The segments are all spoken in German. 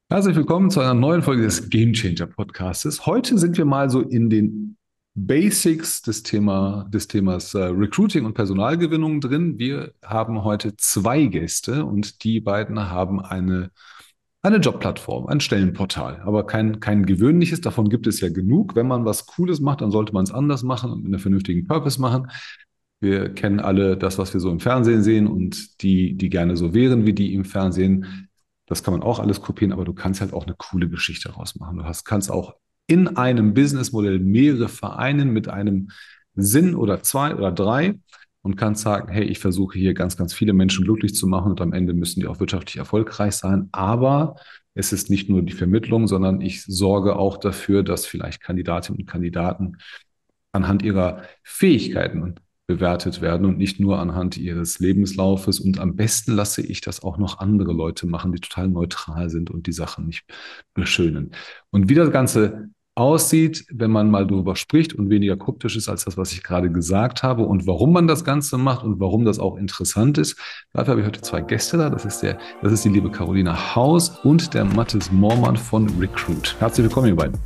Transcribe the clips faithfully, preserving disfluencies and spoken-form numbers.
Herzlich willkommen zu einer neuen Folge des Game Changer Podcastes. Heute sind wir mal so in den Basics des Thema, des Themas äh, Recruiting und Personalgewinnung drin. Wir haben heute zwei Gäste und die beiden haben eine, eine Jobplattform, ein Stellenportal, aber kein, kein gewöhnliches. Davon gibt es ja genug. Wenn man was Cooles macht, dann sollte man es anders machen und mit einer vernünftigen Purpose machen. Wir kennen alle das, was wir so im Fernsehen sehen und die, die gerne so wären wie die im Fernsehen. Das kann man auch alles kopieren, aber du kannst halt auch eine coole Geschichte rausmachen. Du hast, kannst auch in einem Businessmodell mehrere vereinen mit einem Sinn oder zwei oder drei und kannst sagen, hey, ich versuche hier ganz, ganz viele Menschen glücklich zu machen und am Ende müssen die auch wirtschaftlich erfolgreich sein. Aber es ist nicht nur die Vermittlung, sondern ich sorge auch dafür, dass vielleicht Kandidatinnen und Kandidaten anhand ihrer Fähigkeiten bewertet werden und nicht nur anhand ihres Lebenslaufes. Und am besten lasse ich das auch noch andere Leute machen, die total neutral sind und die Sachen nicht beschönen. Und wie das Ganze aussieht, wenn man mal darüber spricht und weniger kryptisch ist als das, was ich gerade gesagt habe und warum man das Ganze macht und warum das auch interessant ist. Dafür habe ich heute zwei Gäste da. Das ist der, das ist die liebe Carolina Haus und der Mathis Moormann von Recruit. Herzlich willkommen, ihr beiden.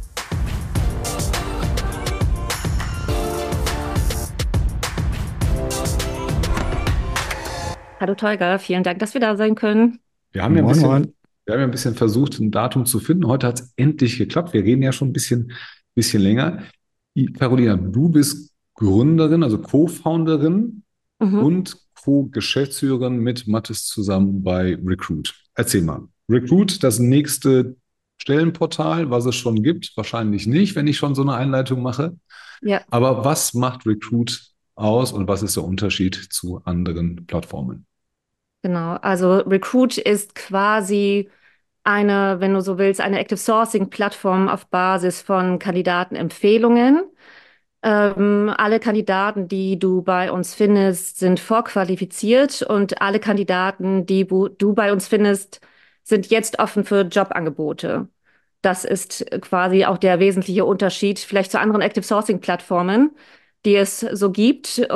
Hallo Tolga, vielen Dank, dass wir da sein können. Wir haben ja ein Moin, bisschen, moin. wir haben ja ein bisschen versucht, ein Datum zu finden. Heute hat es endlich geklappt. Wir reden ja schon ein bisschen, bisschen länger. I- Carolina, du bist Gründerin, also Co-Founderin Mhm. und Co-Geschäftsführerin mit Mathis zusammen bei Recruit. Erzähl mal. Recruit, das nächste Stellenportal, was es schon gibt. Wahrscheinlich nicht, wenn ich schon so eine Einleitung mache. Ja, Aber was macht Recruit aus und was ist der Unterschied zu anderen Plattformen? genau. Also Recruit ist quasi eine, wenn du so willst, eine Active Sourcing Plattform auf Basis von Kandidatenempfehlungen. Ähm, alle Kandidaten, die du bei uns findest, sind vorqualifiziert und alle Kandidaten, die bu- du bei uns findest, sind jetzt offen für Jobangebote. Das ist quasi auch der wesentliche Unterschied vielleicht zu anderen Active Sourcing Plattformen, die es so gibt. Äh,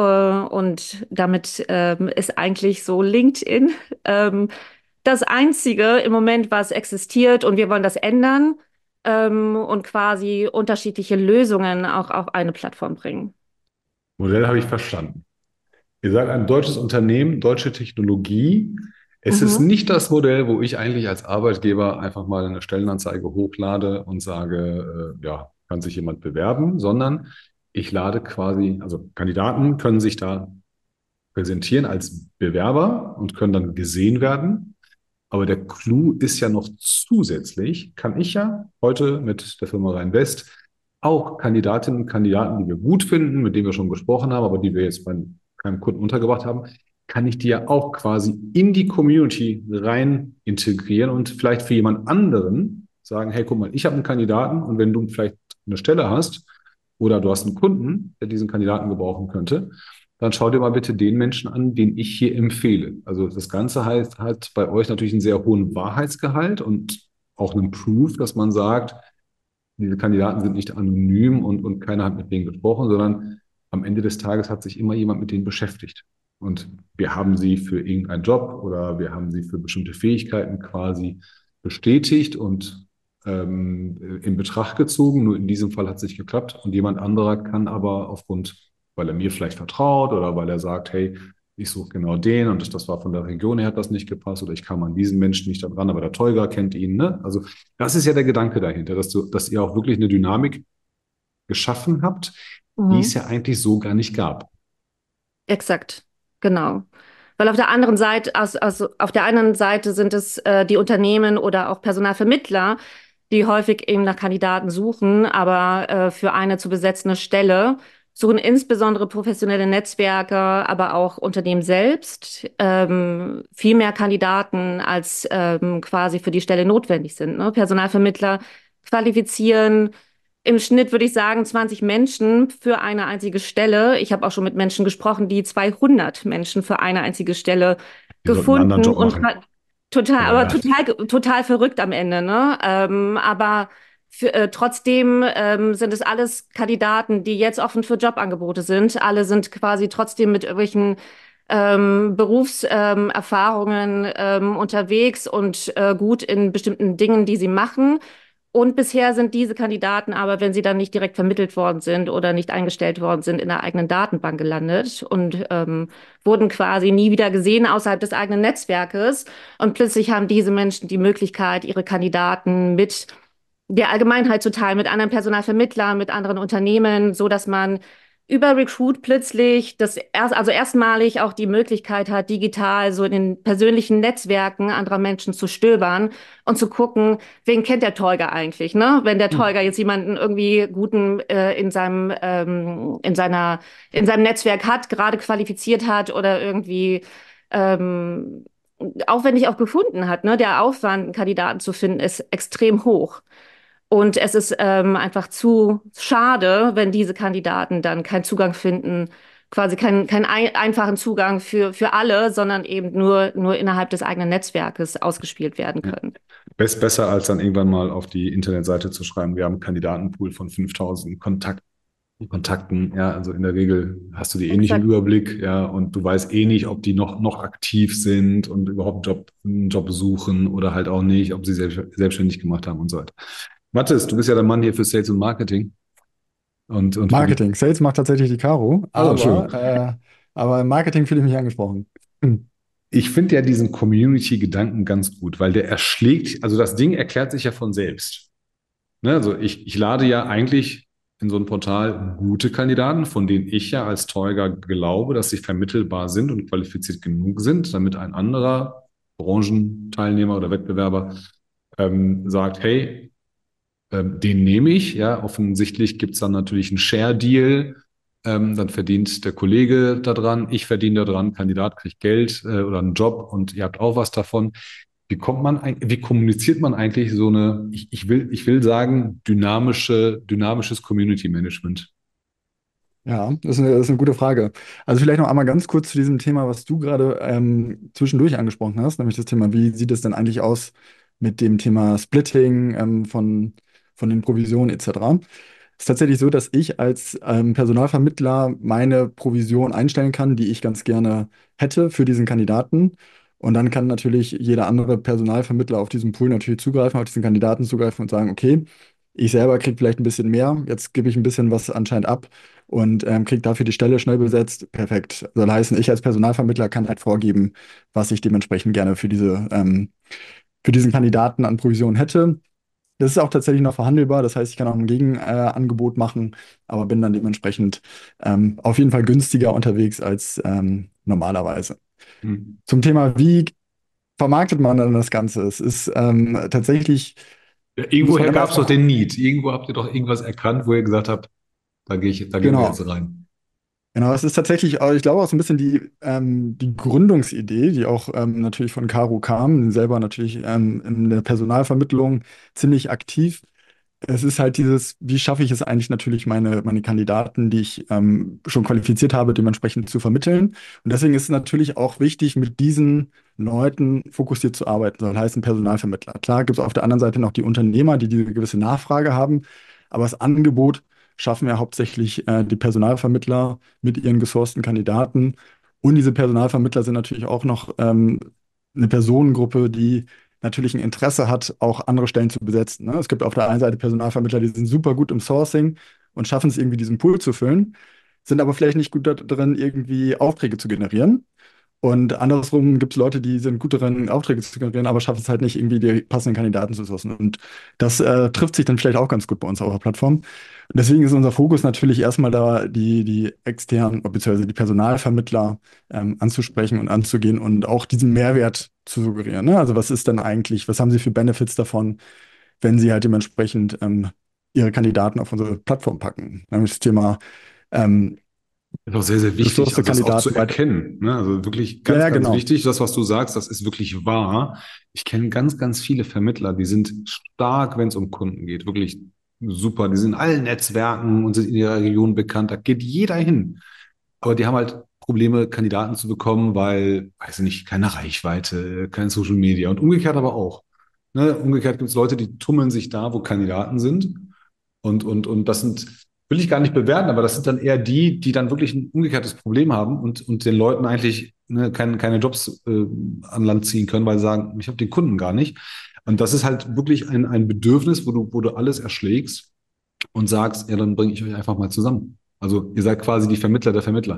und damit ähm, ist eigentlich so LinkedIn ähm, das Einzige im Moment, was existiert. Und wir wollen das ändern ähm, und quasi unterschiedliche Lösungen auch auf eine Plattform bringen. Modell habe ich verstanden. Ihr seid ein deutsches Unternehmen, deutsche Technologie. Es ist Mhm. nicht das Modell, wo ich eigentlich als Arbeitgeber einfach mal eine Stellenanzeige hochlade und sage, äh, ja, kann sich jemand bewerben, sondern ich lade quasi, also Kandidaten können sich da präsentieren als Bewerber und können dann gesehen werden. Aber der Clou ist ja noch zusätzlich, kann ich ja heute mit der Firma Rheinvest auch Kandidatinnen und Kandidaten, die wir gut finden, mit denen wir schon gesprochen haben, aber die wir jetzt bei keinem Kunden untergebracht haben, kann ich die ja auch quasi in die Community rein integrieren und vielleicht für jemand anderen sagen, hey, guck mal, ich habe einen Kandidaten und wenn du vielleicht eine Stelle hast oder du hast einen Kunden, der diesen Kandidaten gebrauchen könnte, dann schau dir mal bitte den Menschen an, den ich hier empfehle. Also das Ganze heißt, hat bei euch natürlich einen sehr hohen Wahrheitsgehalt und auch einen Proof, dass man sagt, diese Kandidaten sind nicht anonym und, und keiner hat mit denen gesprochen, sondern am Ende des Tages hat sich immer jemand mit denen beschäftigt. Und wir haben sie für irgendeinen Job oder wir haben sie für bestimmte Fähigkeiten quasi bestätigt und ähm, in Betracht gezogen. Nur in diesem Fall hat es nicht geklappt. Und jemand anderer kann aber aufgrund, weil er mir vielleicht vertraut oder weil er sagt, hey, ich suche genau den und das, das war von der Region her, hat das nicht gepasst oder ich kam an diesen Menschen nicht dran, aber der Tolga kennt ihn. Ne? Also das ist ja der Gedanke dahinter, dass du, dass ihr auch wirklich eine Dynamik geschaffen habt, die es Mhm. ja eigentlich so gar nicht gab. Exakt, genau. Weil auf der anderen Seite, also, also auf der einen Seite sind es äh, die Unternehmen oder auch Personalvermittler, die häufig eben nach Kandidaten suchen, aber äh, für eine zu besetzende Stelle suchen insbesondere professionelle Netzwerke, aber auch Unternehmen selbst ähm, viel mehr Kandidaten, als ähm, quasi für die Stelle notwendig sind. Ne? Personalvermittler qualifizieren im Schnitt würde ich sagen zwanzig Menschen für eine einzige Stelle. Ich habe auch schon mit Menschen gesprochen, die zweihundert Menschen für eine einzige Stelle Die sollten einen anderen gefunden Job und machen. tra- total, Aber aber ja, total, total verrückt am Ende, ne? Ähm, aber für, äh, trotzdem ähm, sind es alles Kandidaten, die jetzt offen für Jobangebote sind. Alle sind quasi trotzdem mit irgendwelchen ähm, Berufserfahrungen ähm, Erfahrungen, ähm, unterwegs und äh, gut in bestimmten Dingen, die sie machen. Und bisher sind diese Kandidaten aber, wenn sie dann nicht direkt vermittelt worden sind oder nicht eingestellt worden sind, in der eigenen Datenbank gelandet und ähm, wurden quasi nie wieder gesehen außerhalb des eigenen Netzwerkes. Und plötzlich haben diese Menschen die Möglichkeit, ihre Kandidaten mit der Allgemeinheit zu teilen, mit anderen Personalvermittlern, mit anderen Unternehmen, so dass man über Recruit plötzlich das erst, also erstmalig auch die Möglichkeit hat, digital so in den persönlichen Netzwerken anderer Menschen zu stöbern und zu gucken, wen kennt der Tolga eigentlich, ne? Wenn der Hm. Tolga jetzt jemanden irgendwie guten äh, in seinem ähm, in seiner in seinem Netzwerk hat, gerade qualifiziert hat oder irgendwie ähm, aufwendig auch gefunden hat, ne? Der Aufwand, einen Kandidaten zu finden, ist extrem hoch. Und es ist ähm, einfach zu schade, wenn diese Kandidaten dann keinen Zugang finden, quasi keinen, keinen ein, einfachen Zugang für, für alle, sondern eben nur, nur innerhalb des eigenen Netzwerkes ausgespielt werden Ja. können. Best, besser als dann irgendwann mal auf die Internetseite zu schreiben, wir haben einen Kandidatenpool von fünftausend Kontakt Kontakten. Ja, also in der Regel hast du die eh nicht im Exakt. Überblick, ja, und du weißt eh nicht, ob die noch, noch aktiv sind und überhaupt Job, einen Job suchen oder halt auch nicht, ob sie selbst, selbstständig gemacht haben und so weiter. Mathis, du bist ja der Mann hier für Sales und Marketing und, und für die. Marketing. Sales macht tatsächlich die Caro, Also, Entschuldigung. aber, äh, aber im Marketing fühle ich mich angesprochen. Hm. Ich finde ja diesen Community-Gedanken ganz gut, weil der erschlägt, also das Ding erklärt sich ja von selbst. Ne, also ich, ich lade ja eigentlich in so ein Portal gute Kandidaten, von denen ich ja als Teuger glaube, dass sie vermittelbar sind und qualifiziert genug sind, damit ein anderer Branchenteilnehmer oder Wettbewerber ähm, sagt, hey, ähm, den nehme ich. Ja, offensichtlich gibt es dann natürlich einen Share-Deal. Ähm, dann verdient der Kollege daran, ich verdiene daran, Kandidat kriegt Geld äh, oder einen Job und ihr habt auch was davon. Wie kommt man, eig- wie kommuniziert man eigentlich so eine, ich, ich will, ich will sagen, dynamische, dynamisches Community Management? Ja, das ist eine, das ist eine gute Frage. Also vielleicht noch einmal ganz kurz zu diesem Thema, was du gerade ähm, zwischendurch angesprochen hast, nämlich das Thema, wie sieht es denn eigentlich aus mit dem Thema Splitting ähm, von, von den Provisionen et cetera. Es ist tatsächlich so, dass ich als ähm, Personalvermittler meine Provision einstellen kann, die ich ganz gerne hätte für diesen Kandidaten. Und dann kann natürlich jeder andere Personalvermittler auf diesen Pool natürlich zugreifen, auf diesen Kandidaten zugreifen und sagen, okay, ich selber kriege vielleicht ein bisschen mehr, jetzt gebe ich ein bisschen was anscheinend ab und ähm, kriege dafür die Stelle schnell besetzt. Perfekt. Soll heißen, ich als Personalvermittler kann halt vorgeben, was ich dementsprechend gerne für diese, ähm, für diesen Kandidaten an Provision hätte. Das ist auch tatsächlich noch verhandelbar. Das heißt, ich kann auch ein Gegenangebot äh, Angebot machen, aber bin dann dementsprechend ähm, auf jeden Fall günstiger unterwegs als ähm, normalerweise. Hm. Zum Thema, wie vermarktet man dann das Ganze? Es ist ähm, tatsächlich, Ja, muss man irgendwoher immer gab es doch erstmal, den Need. Irgendwo habt ihr doch irgendwas erkannt, wo ihr gesagt habt, da gehe ich, da gehen wir genau. jetzt rein. Genau, es ist tatsächlich, äh, ich glaube, auch so ein bisschen die, ähm, die Gründungsidee, die auch ähm, natürlich von Caro kam, selber natürlich ähm, in der Personalvermittlung ziemlich aktiv. Es ist halt dieses, wie schaffe ich es eigentlich natürlich, meine, meine Kandidaten, die ich ähm, schon qualifiziert habe, dementsprechend zu vermitteln. Und deswegen ist es natürlich auch wichtig, mit diesen Leuten fokussiert zu arbeiten, soll heißen Personalvermittler. Klar gibt es auf der anderen Seite noch die Unternehmer, die diese gewisse Nachfrage haben, aber das Angebot schaffen ja hauptsächlich äh, die Personalvermittler mit ihren gesourcten Kandidaten. Und diese Personalvermittler sind natürlich auch noch ähm, eine Personengruppe, die natürlich ein Interesse hat, auch andere Stellen zu besetzen. Ne? Es gibt auf der einen Seite Personalvermittler, die sind super gut im Sourcing und schaffen es irgendwie, diesen Pool zu füllen, sind aber vielleicht nicht gut da drin, irgendwie Aufträge zu generieren. Und andersrum gibt es Leute, die sind gut darin, Aufträge zu generieren, aber schaffen es halt nicht, irgendwie die passenden Kandidaten zu sourcen. Und das äh, trifft sich dann vielleicht auch ganz gut bei uns auf der Plattform. Und deswegen ist unser Fokus natürlich erstmal da, die, die externen bzw. die Personalvermittler ähm, anzusprechen und anzugehen und auch diesen Mehrwert zu suggerieren. Ne? Also was ist denn eigentlich, was haben Sie für Benefits davon, wenn Sie halt dementsprechend ähm, Ihre Kandidaten auf unsere Plattform packen? Nämlich das Thema ähm, Ist auch sehr, sehr wichtig, Ressource also das auch zu Kandidaten weiter. erkennen. Ne? Also wirklich Ja, ganz, ja, ganz genau. wichtig. Das, was du sagst, das ist wirklich wahr. Ich kenne ganz, ganz viele Vermittler, die sind stark, wenn es um Kunden geht. Wirklich super. Die sind in allen Netzwerken und sind in ihrer Region bekannt. Da geht jeder hin. Aber die haben halt Probleme, Kandidaten zu bekommen, weil, weiß ich nicht, keine Reichweite, kein Social Media und umgekehrt aber auch. Ne? Umgekehrt gibt es Leute, die tummeln sich da, wo Kandidaten sind. Und, und, und das sind, will ich gar nicht bewerten, aber das sind dann eher die, die dann wirklich ein umgekehrtes Problem haben und, und den Leuten eigentlich ne, kein, keine Jobs äh, an Land ziehen können, weil sie sagen, ich habe den Kunden gar nicht. Und das ist halt wirklich ein, ein Bedürfnis, wo du, wo du alles erschlägst und sagst, ja, dann bringe ich euch einfach mal zusammen. Also ihr seid quasi die Vermittler der Vermittler.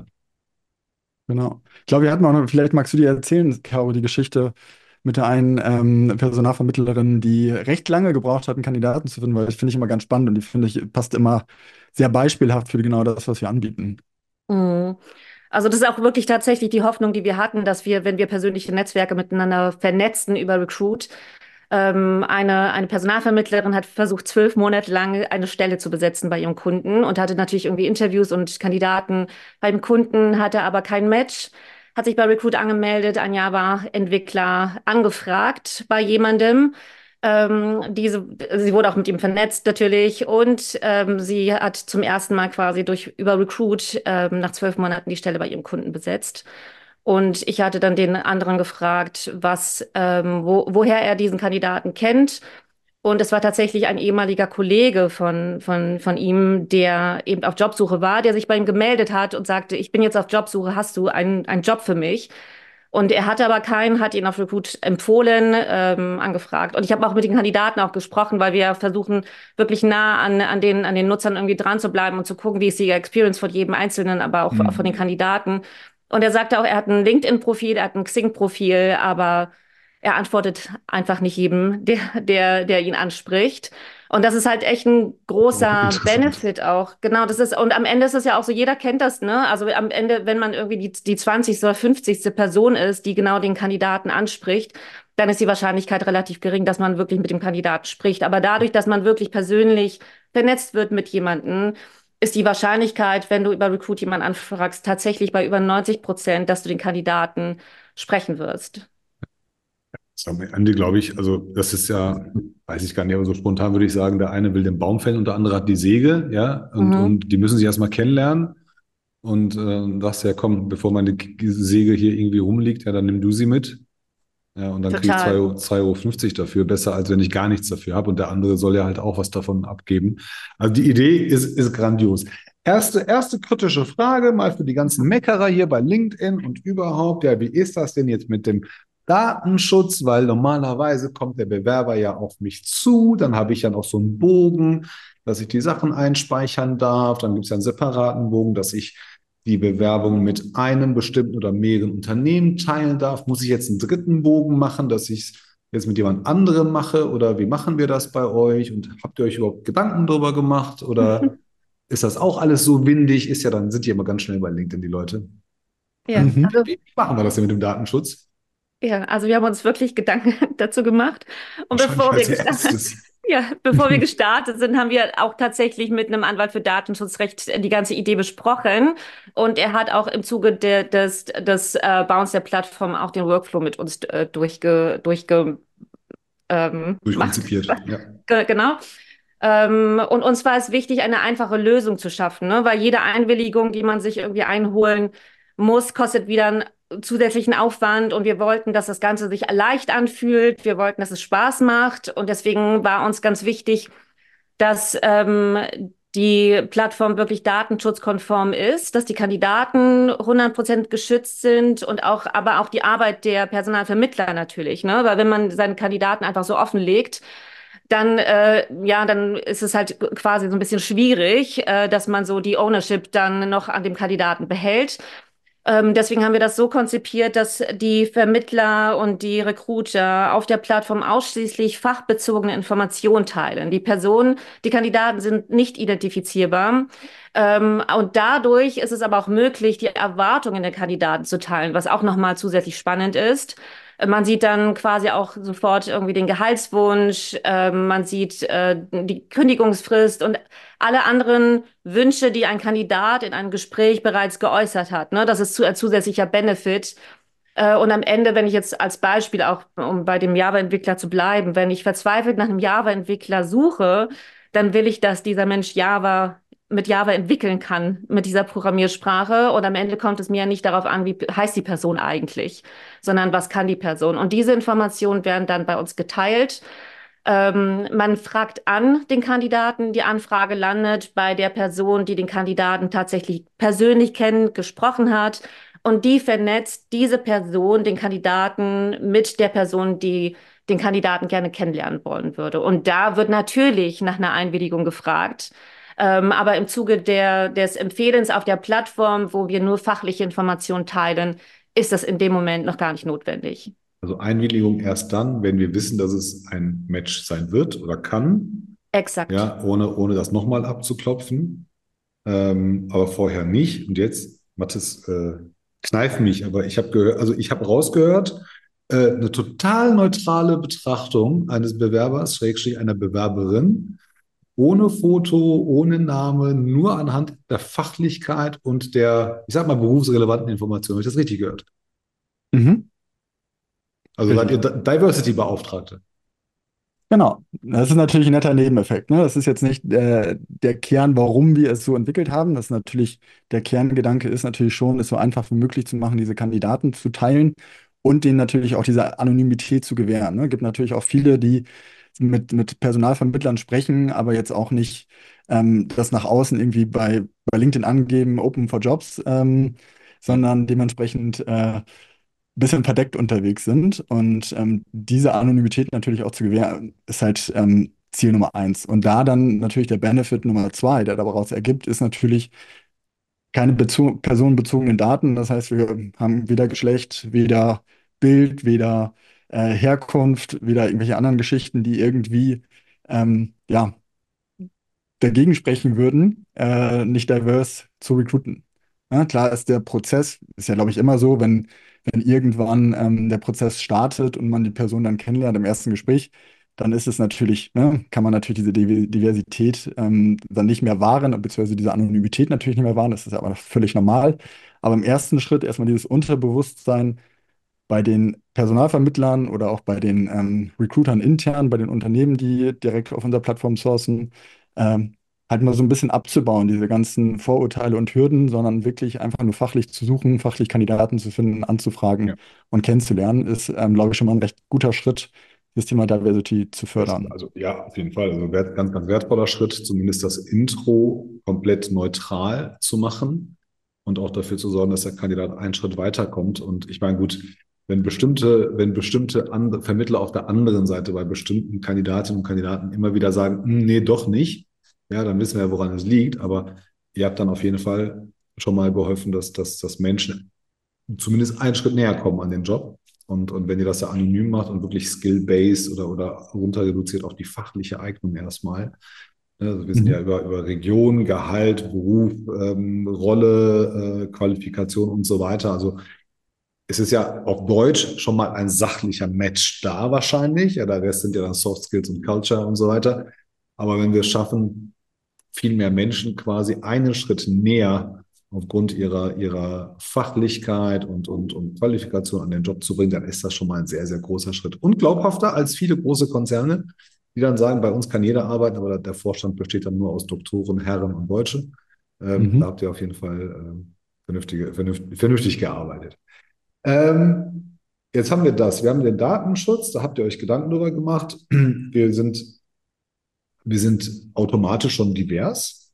Genau. Ich glaube, wir hatten auch noch, vielleicht magst du dir erzählen, Caro, die Geschichte mit der einen ähm, Personalvermittlerin, die recht lange gebraucht hat, einen Kandidaten zu finden, weil das finde ich immer ganz spannend und die finde ich passt immer sehr beispielhaft für genau das, was wir anbieten. Mhm. Also das ist auch wirklich tatsächlich die Hoffnung, die wir hatten, dass wir, wenn wir persönliche Netzwerke miteinander vernetzen über Recruit, ähm, eine, eine Personalvermittlerin hat versucht, zwölf Monate lang eine Stelle zu besetzen bei ihrem Kunden und hatte natürlich irgendwie Interviews und Kandidaten beim Kunden, hatte aber kein Match, hat sich bei Recruit angemeldet, ein Java-Entwickler angefragt bei jemandem. Ähm, diese, sie wurde auch mit ihm vernetzt natürlich und ähm, sie hat zum ersten Mal quasi durch über Recruit ähm, nach zwölf Monaten die Stelle bei ihrem Kunden besetzt. Und ich hatte dann den anderen gefragt, was, ähm, wo, woher er diesen Kandidaten kennt. Und es war tatsächlich ein ehemaliger Kollege von, von, von ihm, der eben auf Jobsuche war, der sich bei ihm gemeldet hat und sagte, ich bin jetzt auf Jobsuche, hast du einen, einen Job für mich? Und er hatte aber keinen, hat ihn auf Recruit empfohlen, ähm, angefragt. Und ich habe auch mit den Kandidaten auch gesprochen, weil wir versuchen, wirklich nah an, an den, an den Nutzern irgendwie dran zu bleiben und zu gucken, wie ist die Experience von jedem Einzelnen, aber auch von den Hm. Kandidaten. Und er sagte auch, er hat ein LinkedIn-Profil, er hat ein Xing-Profil, aber er antwortet einfach nicht jedem, der, der, der ihn anspricht. Und das ist halt echt ein Oh, großer interessant. Benefit auch. Genau, das ist, und am Ende ist es ja auch so, jeder kennt das, ne? Also am Ende, wenn man irgendwie die, die zwanzigste oder fünfzigste Person ist, die genau den Kandidaten anspricht, dann ist die Wahrscheinlichkeit relativ gering, dass man wirklich mit dem Kandidaten spricht. Aber dadurch, dass man wirklich persönlich vernetzt wird mit jemandem, ist die Wahrscheinlichkeit, wenn du über Recruit jemanden anfragst, tatsächlich bei über neunzig Prozent, dass du den Kandidaten sprechen wirst. So, am Ende glaube ich, also das ist ja, weiß ich gar nicht, aber so spontan würde ich sagen, der eine will den Baum fällen und der andere hat die Säge, ja, und, Mhm. und die müssen sich erstmal kennenlernen und äh, sagst ja, komm, bevor meine K- Säge hier irgendwie rumliegt, ja, dann nimm du sie mit. Ja, und dann kriege ich zwei Total. Euro, zwei Euro fünfzig dafür, besser als wenn ich gar nichts dafür habe und der andere soll ja halt auch was davon abgeben. Also die Idee ist, ist grandios. Erste, erste kritische Frage mal für die ganzen Meckerer hier bei LinkedIn und überhaupt, ja, wie ist das denn jetzt mit dem Datenschutz? Weil normalerweise kommt der Bewerber ja auf mich zu, dann habe ich ja noch so einen Bogen, dass ich die Sachen einspeichern darf, dann gibt es ja einen separaten Bogen, dass ich die Bewerbung mit einem bestimmten oder mehreren Unternehmen teilen darf. Muss ich jetzt einen dritten Bogen machen, dass ich es jetzt mit jemand anderem mache? Oder wie machen wir das bei euch? Und habt ihr euch überhaupt Gedanken darüber gemacht? Oder ist das auch alles so windig? Ist ja, dann sind die immer ganz schnell bei LinkedIn, die Leute. Ja, Mhm. also Wie machen wir das denn mit dem Datenschutz? Ja, also wir haben uns wirklich Gedanken dazu gemacht. Und Wahrscheinlich bevor wir als gestartet, erstes. ja, bevor wir gestartet sind, haben wir auch tatsächlich mit einem Anwalt für Datenschutzrecht die ganze Idee besprochen. Und er hat auch im Zuge der, des, des äh, Bauens der Plattform auch den Workflow mit uns äh, durchge, durchge, ähm, macht. Durchkonzipiert. Ja. Ge- Genau. Ähm, und uns war es wichtig, eine einfache Lösung zu schaffen, ne? Weil jede Einwilligung, die man sich irgendwie einholen muss, kostet wieder einen zusätzlichen Aufwand. Und wir wollten, dass das Ganze sich leicht anfühlt. Wir wollten, dass es Spaß macht. Und deswegen war uns ganz wichtig, dass ähm, die Plattform wirklich datenschutzkonform ist, dass die Kandidaten hundert Prozent geschützt sind und auch, aber auch die Arbeit der Personalvermittler natürlich, ne? Weil wenn man seinen Kandidaten einfach so offenlegt, dann, äh, ja, dann ist es halt quasi so ein bisschen schwierig, äh, dass man so die Ownership dann noch an dem Kandidaten behält. Ähm, deswegen haben wir das so konzipiert, dass die Vermittler und die Recruiter auf der Plattform ausschließlich fachbezogene Informationen teilen. Die Personen, die Kandidaten sind nicht identifizierbar. Ähm, und dadurch ist es aber auch möglich, die Erwartungen der Kandidaten zu teilen, was auch nochmal zusätzlich spannend ist. Man sieht dann quasi auch sofort irgendwie den Gehaltswunsch, äh, man sieht äh, die Kündigungsfrist und alle anderen Wünsche, die ein Kandidat in einem Gespräch bereits geäußert hat. Ne? Das ist zu, ein zusätzlicher Benefit. Äh, und am Ende, wenn ich jetzt als Beispiel auch, um bei dem Java-Entwickler zu bleiben, wenn ich verzweifelt nach einem Java-Entwickler suche, dann will ich, dass dieser Mensch Java mit Java entwickeln kann, mit dieser Programmiersprache. Und am Ende kommt es mir ja nicht darauf an, wie heißt die Person eigentlich, sondern was kann die Person. Und diese Informationen werden dann bei uns geteilt. Ähm, man fragt an den Kandidaten, die Anfrage landet bei der Person, die den Kandidaten tatsächlich persönlich kennt, gesprochen hat. und die vernetzt diese Person, den Kandidaten, mit der Person, die den Kandidaten gerne kennenlernen wollen würde. Und da wird natürlich nach einer Einwilligung gefragt. Ähm, aber im Zuge der, des Empfehlens auf der Plattform, wo wir nur fachliche Informationen teilen, ist das in dem Moment noch gar nicht notwendig. Also Einwilligung erst dann, wenn wir wissen, dass es ein Match sein wird oder kann, Exakt. ja, ohne, ohne das nochmal abzuklopfen, ähm, aber vorher nicht. Und jetzt, Mathis, äh, kneif mich, aber ich habe gehört, also ich habe rausgehört, äh, eine total neutrale Betrachtung eines Bewerbers, Schrägstrich einer Bewerberin, ohne Foto, ohne Name, nur anhand der Fachlichkeit und der, ich sag mal, berufsrelevanten Informationen. Habe ich das richtig gehört? Mhm. Also seid ihr Richtig. Di- Diversity-Beauftragte? Genau. Das ist natürlich ein netter Nebeneffekt. Ne? Das ist jetzt nicht äh, der Kern, warum wir es so entwickelt haben. Das ist natürlich, der Kerngedanke ist natürlich schon, es so einfach wie möglich zu machen, diese Kandidaten zu teilen und denen natürlich auch diese Anonymität zu gewähren. Ne? Gibt natürlich auch viele, die mit, mit Personalvermittlern sprechen, aber jetzt auch nicht ähm, das nach außen irgendwie bei, bei LinkedIn angeben, Open for Jobs, ähm, Ja. sondern dementsprechend äh, bisschen verdeckt unterwegs sind. Und ähm, diese Anonymität natürlich auch zu gewähren, ist halt ähm, Ziel Nummer eins. Und da dann natürlich der Benefit Nummer zwei, der daraus ergibt, ist natürlich keine bezo personenbezogenen Daten. Das heißt, wir haben weder Geschlecht, weder Bild, weder äh, Herkunft, weder irgendwelche anderen Geschichten, die irgendwie ähm, ja, dagegen sprechen würden, äh, nicht diverse zu recruiten. Ja, klar ist der Prozess, ist ja glaube ich immer so, wenn, wenn irgendwann ähm, der Prozess startet und man die Person dann kennenlernt im ersten Gespräch, dann ist es natürlich, ne, kann man natürlich diese Div- Diversität ähm, dann nicht mehr wahren, beziehungsweise diese Anonymität natürlich nicht mehr wahren, das ist aber völlig normal. Aber im ersten Schritt erstmal dieses Unterbewusstsein bei den Personalvermittlern oder auch bei den ähm, Recruitern intern, bei den Unternehmen, die direkt auf unserer Plattform sourcen, ähm, halt mal so ein bisschen abzubauen, diese ganzen Vorurteile und Hürden, sondern wirklich einfach nur fachlich zu suchen, fachlich Kandidaten zu finden, anzufragen Ja. und kennenzulernen, ist, ähm, glaube ich, schon mal ein recht guter Schritt, das Thema Diversity zu Das, fördern. also ja, auf jeden Fall. Also wert, ganz, ganz wertvoller Schritt, zumindest das Intro komplett neutral zu machen und auch dafür zu sorgen, dass der Kandidat einen Schritt weiterkommt. Und ich meine, gut, wenn bestimmte, wenn bestimmte andere Vermittler auf der anderen Seite bei bestimmten Kandidatinnen und Kandidaten immer wieder sagen, "Hm, nee, doch nicht, ja, dann wissen wir ja, woran es liegt. Aber ihr habt dann auf jeden Fall schon mal geholfen, dass, dass, dass Menschen zumindest einen Schritt näher kommen an den Job. Und, und wenn ihr das ja anonym macht und wirklich skill-based oder, oder runter reduziert auf die fachliche Eignung erstmal. Ne, also wir sind ja Mhm. über, über Region, Gehalt, Beruf, ähm, Rolle, äh, Qualifikation und so weiter. Also es ist ja auf Deutsch schon mal ein sachlicher Match da wahrscheinlich. Ja, der Rest sind ja dann Soft Skills und Culture und so weiter. Aber wenn wir es schaffen, viel mehr Menschen quasi einen Schritt näher aufgrund ihrer, ihrer Fachlichkeit und, und, und Qualifikation an den Job zu bringen, dann ist das schon mal ein sehr, sehr großer Schritt. Und glaubhafter als viele große Konzerne, die dann sagen, bei uns kann jeder arbeiten, aber der Vorstand besteht dann nur aus Doktoren, Herren und Deutsche. Ähm, da Mhm. habt ihr auf jeden Fall ähm, vernünftige, vernünftig, vernünftig gearbeitet. Ähm, jetzt haben wir das. Wir haben den Datenschutz, da habt ihr euch Gedanken drüber gemacht. Wir sind, wir sind automatisch schon divers.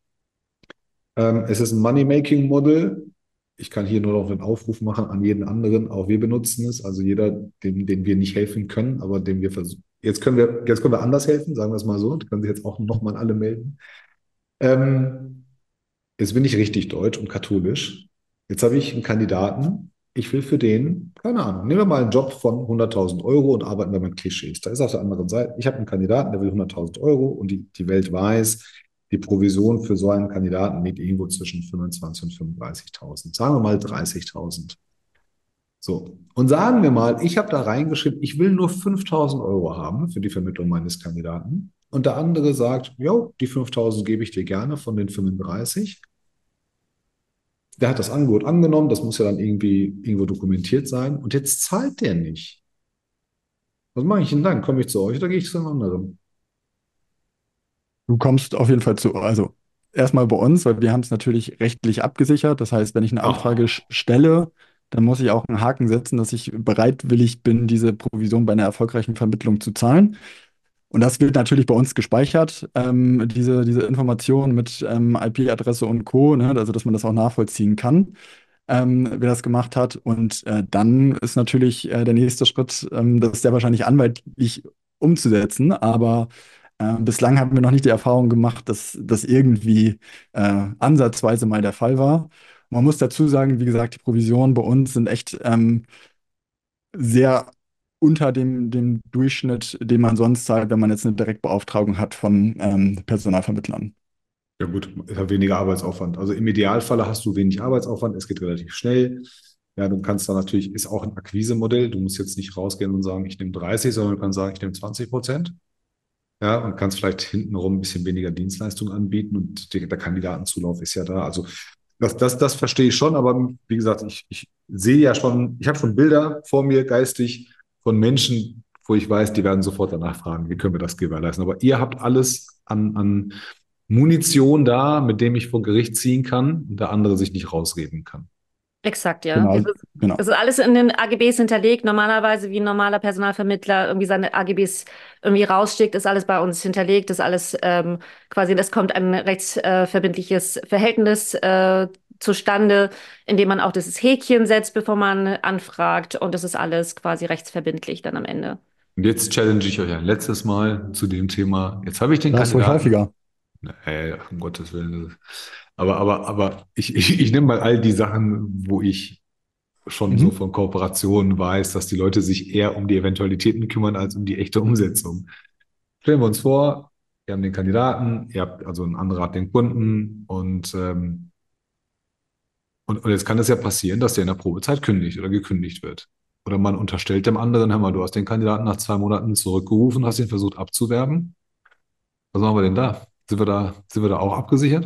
Ähm, es ist ein Money-Making-Model. Ich kann hier nur noch einen Aufruf machen an jeden anderen. Auch wir benutzen es. Also jeder, dem, dem wir nicht helfen können, aber dem wir versuchen. Jetzt können wir, jetzt können wir anders helfen, sagen wir es mal so. Da können sich jetzt auch nochmal alle melden. Ähm, Jetzt bin ich richtig deutsch und katholisch. Jetzt habe ich einen Kandidaten. Ich will für den, keine Ahnung, nehmen wir mal einen Job von hunderttausend Euro und arbeiten wir mit Klischees. Da ist auf der anderen Seite, ich habe einen Kandidaten, der will hunderttausend Euro und die, die Welt weiß, die Provision für so einen Kandidaten liegt irgendwo zwischen fünfundzwanzigtausend und fünfunddreißigtausend. Sagen wir mal dreißigtausend. So. Und sagen wir mal, ich habe da reingeschrieben, ich will nur fünftausend Euro haben für die Vermittlung meines Kandidaten. Und der andere sagt, jo, die fünftausend gebe ich dir gerne von den fünfunddreißig. Der hat das Angebot angenommen, das muss ja dann irgendwie irgendwo dokumentiert sein. Und jetzt zahlt der nicht. Was mache ich denn dann? Komme ich zu euch oder gehe ich zu einem anderen? Du kommst auf jeden Fall zu, also erstmal bei uns, weil wir haben es natürlich rechtlich abgesichert. Das heißt, wenn ich eine Anfrage Ah, sch- stelle, dann muss ich auch einen Haken setzen, dass ich bereitwillig bin, diese Provision bei einer erfolgreichen Vermittlung zu zahlen. Und das wird natürlich bei uns gespeichert, ähm, diese, diese Information mit ähm, I P-Adresse und Co., ne? Also dass man das auch nachvollziehen kann. ähm, wer das gemacht hat. Und äh, dann ist natürlich äh, der nächste Schritt, ähm, das sehr wahrscheinlich anwaltlich umzusetzen. Aber äh, bislang haben wir noch nicht die Erfahrung gemacht, dass das irgendwie äh, ansatzweise mal der Fall war. Man muss dazu sagen, wie gesagt, die Provisionen bei uns sind echt ähm, sehr unter dem, dem Durchschnitt, den man sonst zahlt, wenn man jetzt eine Direktbeauftragung hat von ähm, Personalvermittlern. Ja gut, ist halt weniger Arbeitsaufwand. Also im Idealfall hast du wenig Arbeitsaufwand, es geht relativ schnell. Ja, du kannst dann natürlich, ist auch ein Akquisemodell. Du musst jetzt nicht rausgehen und sagen, ich nehme dreißig, sondern du kannst sagen, ich nehme zwanzig Prozent. Ja, und kannst vielleicht hintenrum ein bisschen weniger Dienstleistung anbieten und der, der Kandidatenzulauf ist ja da. Also das, das, das verstehe ich schon, aber wie gesagt, ich, ich sehe ja schon, ich habe schon Bilder vor mir geistig von Menschen, wo ich weiß, die werden sofort danach fragen, wie können wir das gewährleisten. Aber ihr habt alles an, an Munition da, mit dem ich vor Gericht ziehen kann und der andere sich nicht rausreden kann. Exakt, ja. Es Genau, ist, genau. es ist alles in den A G Bs hinterlegt. Normalerweise, wie ein normaler Personalvermittler irgendwie seine A G Bs irgendwie rausschickt, ist alles bei uns hinterlegt, ist alles ähm, quasi, es kommt ein rechtsverbindliches Verhältnis äh, zustande, in dem man auch dieses Häkchen setzt, bevor man anfragt. Und das ist alles quasi rechtsverbindlich dann am Ende. Und jetzt challenge ich euch ein letztes Mal zu dem Thema. Jetzt habe ich den Das ruhig Kandidaten. häufiger. Äh, um Gottes Willen. Aber, aber, aber ich, ich, ich nehme mal all die Sachen, wo ich schon so Mhm. von Kooperationen weiß, dass die Leute sich eher um die Eventualitäten kümmern als um die echte Umsetzung. Stellen wir uns vor, wir haben den Kandidaten, ihr habt also ein anderer hat den Kunden und, ähm, und, und jetzt kann es ja passieren, dass der in der Probezeit kündigt oder gekündigt wird. Oder man unterstellt dem anderen, hör mal, du hast den Kandidaten nach zwei Monaten zurückgerufen, hast ihn versucht abzuwerben. Was machen wir denn da? Sind wir da, sind wir da auch abgesichert?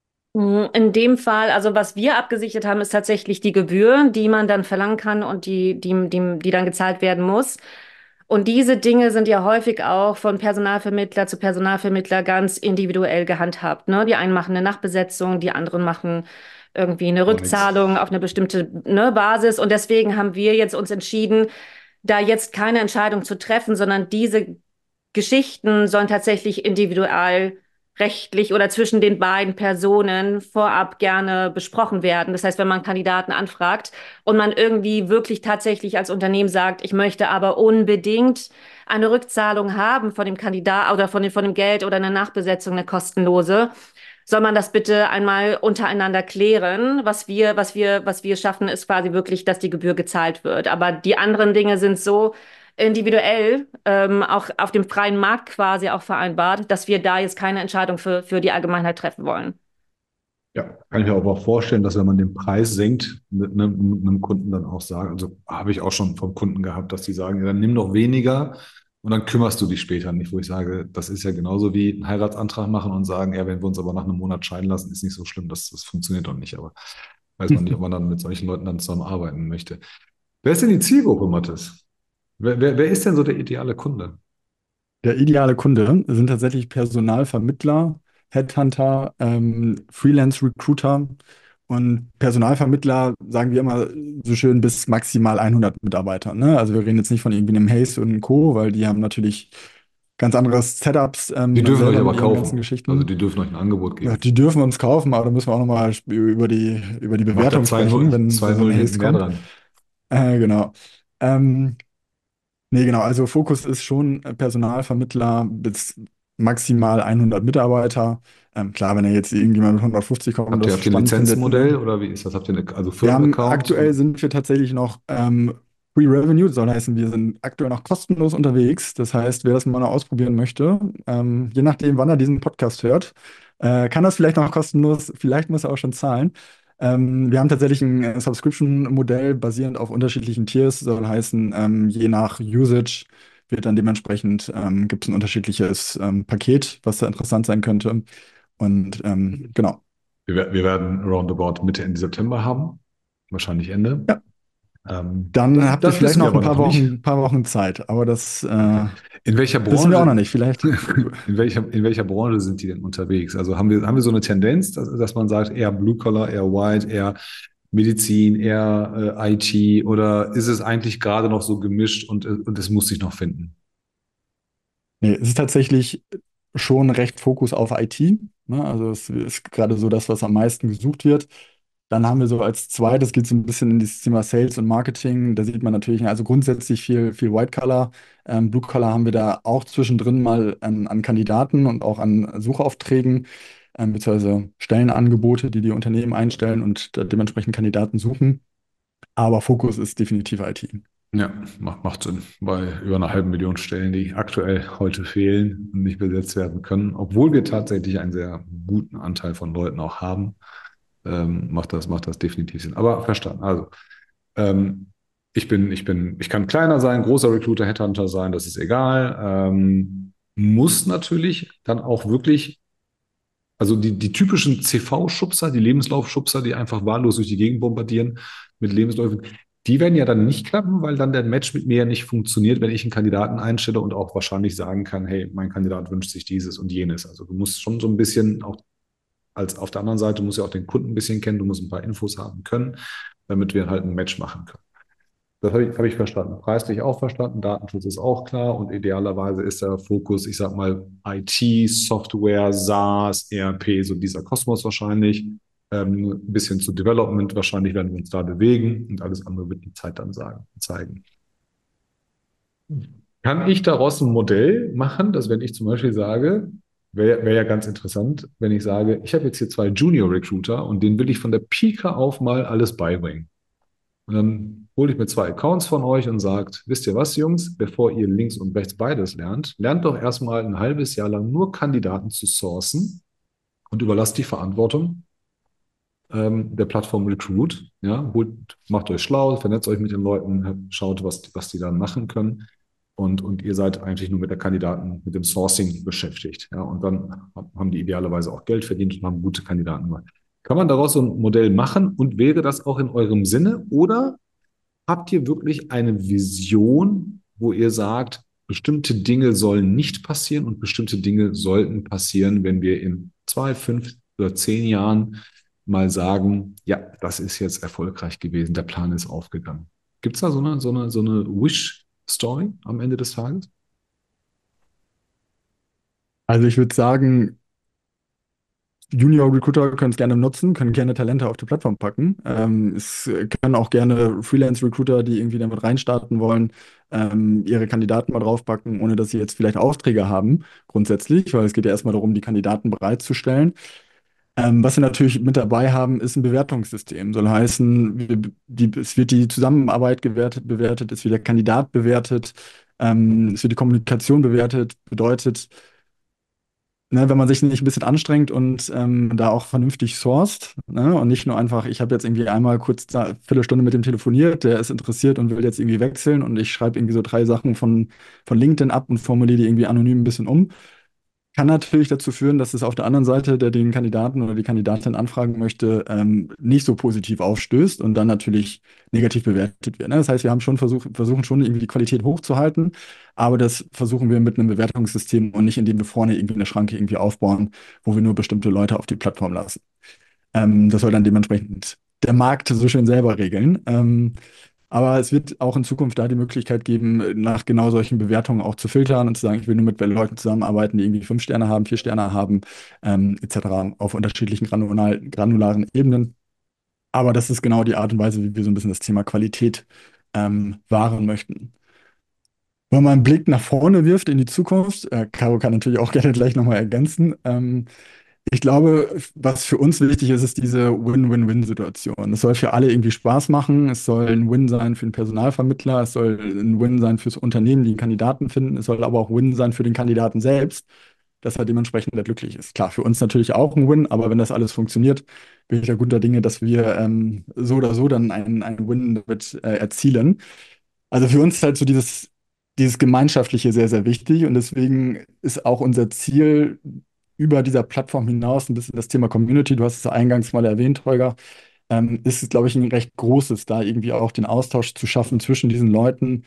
Mm, In dem Fall, also was wir abgesichert haben, ist tatsächlich die Gebühr, die man dann verlangen kann und die, die, die, die dann gezahlt werden muss. Und diese Dinge sind ja häufig auch von Personalvermittler zu Personalvermittler ganz individuell gehandhabt. Ne? Die einen machen eine Nachbesetzung, die anderen machen irgendwie eine Auch nichts. Rückzahlung auf eine bestimmte, ne, Basis. Und deswegen haben wir jetzt uns entschieden, da jetzt keine Entscheidung zu treffen, sondern diese Geschichten sollen tatsächlich individual rechtlich oder zwischen den beiden Personen vorab gerne besprochen werden. Das heißt, wenn man Kandidaten anfragt und man irgendwie wirklich tatsächlich als Unternehmen sagt, ich möchte aber unbedingt eine Rückzahlung haben von dem Kandidat oder von dem, von dem Geld oder eine Nachbesetzung, eine kostenlose, soll man das bitte einmal untereinander klären. Was wir, was wir, was wir schaffen, ist quasi wirklich, dass die Gebühr gezahlt wird. Aber die anderen Dinge sind so individuell, ähm, auch auf dem freien Markt quasi auch vereinbart, dass wir da jetzt keine Entscheidung für, für die Allgemeinheit treffen wollen. Ja, kann ich mir aber auch vorstellen, dass wenn man den Preis senkt, mit einem, mit einem Kunden dann auch sagen, also habe ich auch schon vom Kunden gehabt, dass die sagen, ja, dann nimm doch weniger und dann kümmerst du dich später nicht, wo ich sage, das ist ja genauso wie einen Heiratsantrag machen und sagen, ja, wenn wir uns aber nach einem Monat scheiden lassen, ist nicht so schlimm, das, das funktioniert doch nicht, aber weiß man nicht, ob man dann mit solchen Leuten dann zusammenarbeiten möchte. Wer ist denn die Zielgruppe, Mathis? Wer, wer, wer ist denn so der ideale Kunde? Der ideale Kunde sind tatsächlich Personalvermittler, Headhunter, ähm, Freelance-Recruiter und Personalvermittler, sagen wir immer so schön, bis maximal hundert Mitarbeiter. Ne? Also wir reden jetzt nicht von irgendwie einem Hayes und Co., weil die haben natürlich ganz andere Setups Die ähm, dürfen euch selber aber mit ihren ganzen kaufen. Also Geschichten. die dürfen euch ein Angebot Ja, geben. die dürfen wir uns kaufen, aber da müssen wir auch nochmal über die, über die Macht da Bewertung zwei sprechen, Null, wenn, zwei wenn so ein Null hinten Haste mehr kommt. dran. Äh, genau. Ähm, Nee, genau. Also Fokus ist schon äh, Personalvermittler bis maximal hundert Mitarbeiter. Ähm, klar, wenn er jetzt irgendjemand mit hundertfünfzig kommt und Habt ihr, das habt ihr ein spannend findet. Lizenzmodell Ne? oder wie ist das? Habt ihr eine, also Wir haben Firmenaccount? aktuell sind wir tatsächlich noch ähm, Free Revenue, das soll heißen, wir sind aktuell noch kostenlos unterwegs. Das heißt, wer das mal noch ausprobieren möchte, ähm, je nachdem, wann er diesen Podcast hört, äh, kann das vielleicht noch kostenlos, vielleicht muss er auch schon zahlen. Ähm, wir haben tatsächlich ein äh, Subscription-Modell basierend auf unterschiedlichen Tiers, soll heißen, ähm, je nach Usage wird dann dementsprechend, ähm, gibt es ein unterschiedliches ähm, Paket, was da interessant sein könnte. Und ähm, genau. Wir, wer- wir werden roundabout Mitte, Ende September haben. Wahrscheinlich Ende. Ja. Ähm, Dann das, habt ihr das vielleicht wissen wir noch aber ein paar noch nicht. Wochen, paar Wochen Zeit, aber das äh, Okay. In welcher wissen wir auch noch Branche, nicht. Vielleicht. in welcher, in welcher Branche sind die denn unterwegs? Also haben wir, haben wir so eine Tendenz, dass, dass man sagt, eher Blue Collar, eher White, eher Medizin, eher äh, I T oder ist es eigentlich gerade noch so gemischt und, äh, und es muss sich noch finden? Nee, es ist tatsächlich schon recht Fokus auf I T. Ne? Also es ist gerade so das, was am meisten gesucht wird. Dann haben wir so als zweites, geht so ein bisschen in dieses Thema Sales und Marketing. Da sieht man natürlich, also grundsätzlich viel, viel White Collar. Ähm, Blue Collar haben wir da auch zwischendrin mal an, an Kandidaten und auch an Suchaufträgen, ähm, beziehungsweise Stellenangebote, die die Unternehmen einstellen und da dementsprechend Kandidaten suchen. Aber Fokus ist definitiv I T. Ja, macht, macht Sinn. Bei über einer halben Million Stellen, die aktuell heute fehlen und nicht besetzt werden können, obwohl wir tatsächlich einen sehr guten Anteil von Leuten auch haben, ähm, macht das, macht das definitiv Sinn. Aber verstanden. Also, ähm, ich bin, ich bin, ich kann kleiner sein, großer Recruiter, Headhunter sein, das ist egal. Ähm, muss natürlich dann auch wirklich, also die, die typischen C V-Schubser, die Lebenslaufschubser, die einfach wahllos durch die Gegend bombardieren mit Lebensläufen, die werden ja dann nicht klappen, weil dann der Match mit mir ja nicht funktioniert, wenn ich einen Kandidaten einstelle und auch wahrscheinlich sagen kann, hey, mein Kandidat wünscht sich dieses und jenes. Also du musst schon so ein bisschen auch als auf der anderen Seite, du musst ja auch den Kunden ein bisschen kennen, du musst ein paar Infos haben können, damit wir halt ein Match machen können. Das habe ich, hab ich verstanden. Preislich auch verstanden, Datenschutz ist auch klar und idealerweise ist der Fokus, ich sag mal, I T, Software, SaaS, E R P, so dieser Kosmos wahrscheinlich. Ähm, ein bisschen zu Development wahrscheinlich werden wir uns da bewegen und alles andere wird die Zeit dann sagen, zeigen. Kann ich daraus ein Modell machen, dass wenn ich zum Beispiel sage, wäre wär ja ganz interessant, wenn ich sage, ich habe jetzt hier zwei Junior Recruiter und denen will ich von der Pike auf mal alles beibringen. Und dann hole ich mir zwei Accounts von euch und sagt, wisst ihr was, Jungs, bevor ihr links und rechts beides lernt, lernt doch erstmal ein halbes Jahr lang nur Kandidaten zu sourcen und überlasst die Verantwortung ähm, der Plattform Recruit. Ja, holt, macht euch schlau, vernetzt euch mit den Leuten, schaut, was, was die dann machen können. Und, und ihr seid eigentlich nur mit der Kandidaten, mit dem Sourcing beschäftigt. Ja, und dann haben die idealerweise auch Geld verdient und haben gute Kandidaten gemacht. Kann man daraus so ein Modell machen und wäre das auch in eurem Sinne? Oder habt ihr wirklich eine Vision, wo ihr sagt, bestimmte Dinge sollen nicht passieren und bestimmte Dinge sollten passieren, wenn wir in zwei, fünf oder zehn Jahren mal sagen, ja, das ist jetzt erfolgreich gewesen, der Plan ist aufgegangen. Gibt es da so eine, so eine, so eine Wish-Story am Ende des Tages? Also ich würde sagen, Junior Recruiter können es gerne nutzen, können gerne Talente auf die Plattform packen. Ähm, es können auch gerne Freelance Recruiter, die irgendwie damit reinstarten wollen, ähm, ihre Kandidaten mal draufpacken, ohne dass sie jetzt vielleicht Aufträge haben, grundsätzlich, weil es geht ja erstmal darum, die Kandidaten bereitzustellen. Ähm, was wir natürlich mit dabei haben, ist ein Bewertungssystem. Soll heißen, wir, die, es wird die Zusammenarbeit gewertet, bewertet, es wird der Kandidat bewertet, ähm, es wird die Kommunikation bewertet, bedeutet, ne, wenn man sich nicht ein bisschen anstrengt und ähm, da auch vernünftig sourced, ne, und nicht nur einfach, ich habe jetzt irgendwie einmal kurz da eine Viertelstunde mit dem telefoniert, der ist interessiert und will jetzt irgendwie wechseln und ich schreibe irgendwie so drei Sachen von, von LinkedIn ab und formuliere die irgendwie anonym ein bisschen um, kann natürlich dazu führen, dass es auf der anderen Seite, der den Kandidaten oder die Kandidatin anfragen möchte, ähm, nicht so positiv aufstößt und dann natürlich negativ bewertet wird. Ne? Das heißt, wir haben schon versucht, versuchen schon irgendwie die Qualität hochzuhalten, aber das versuchen wir mit einem Bewertungssystem und nicht, indem wir vorne irgendwie eine Schranke irgendwie aufbauen, wo wir nur bestimmte Leute auf die Plattform lassen. Ähm, das soll dann dementsprechend der Markt so schön selber regeln. Ähm, aber es wird auch in Zukunft da die Möglichkeit geben, nach genau solchen Bewertungen auch zu filtern und zu sagen, ich will nur mit Leuten zusammenarbeiten, die irgendwie fünf Sterne haben, vier Sterne haben, ähm, et cetera auf unterschiedlichen granulal, granularen Ebenen. Aber das ist genau die Art und Weise, wie wir so ein bisschen das Thema Qualität ähm, wahren möchten. Wenn man einen Blick nach vorne wirft in die Zukunft, äh, Caro kann natürlich auch gerne gleich nochmal ergänzen, ähm, ich glaube, was für uns wichtig ist, ist diese Win-Win-Win-Situation. Es soll für alle irgendwie Spaß machen. Es soll ein Win sein für den Personalvermittler. Es soll ein Win sein fürs Unternehmen, die einen Kandidaten finden. Es soll aber auch Win sein für den Kandidaten selbst, dass er dementsprechend da glücklich ist. Klar, für uns natürlich auch ein Win, aber wenn das alles funktioniert, bin ich da guter Dinge, dass wir ähm, so oder so dann einen, einen Win damit äh, erzielen. Also für uns ist halt so dieses, dieses Gemeinschaftliche sehr, sehr wichtig und deswegen ist auch unser Ziel, über dieser Plattform hinaus ein bisschen das Thema Community, du hast es ja eingangs mal erwähnt, Holger, ähm, ist es, glaube ich, ein recht großes, da irgendwie auch den Austausch zu schaffen zwischen diesen Leuten,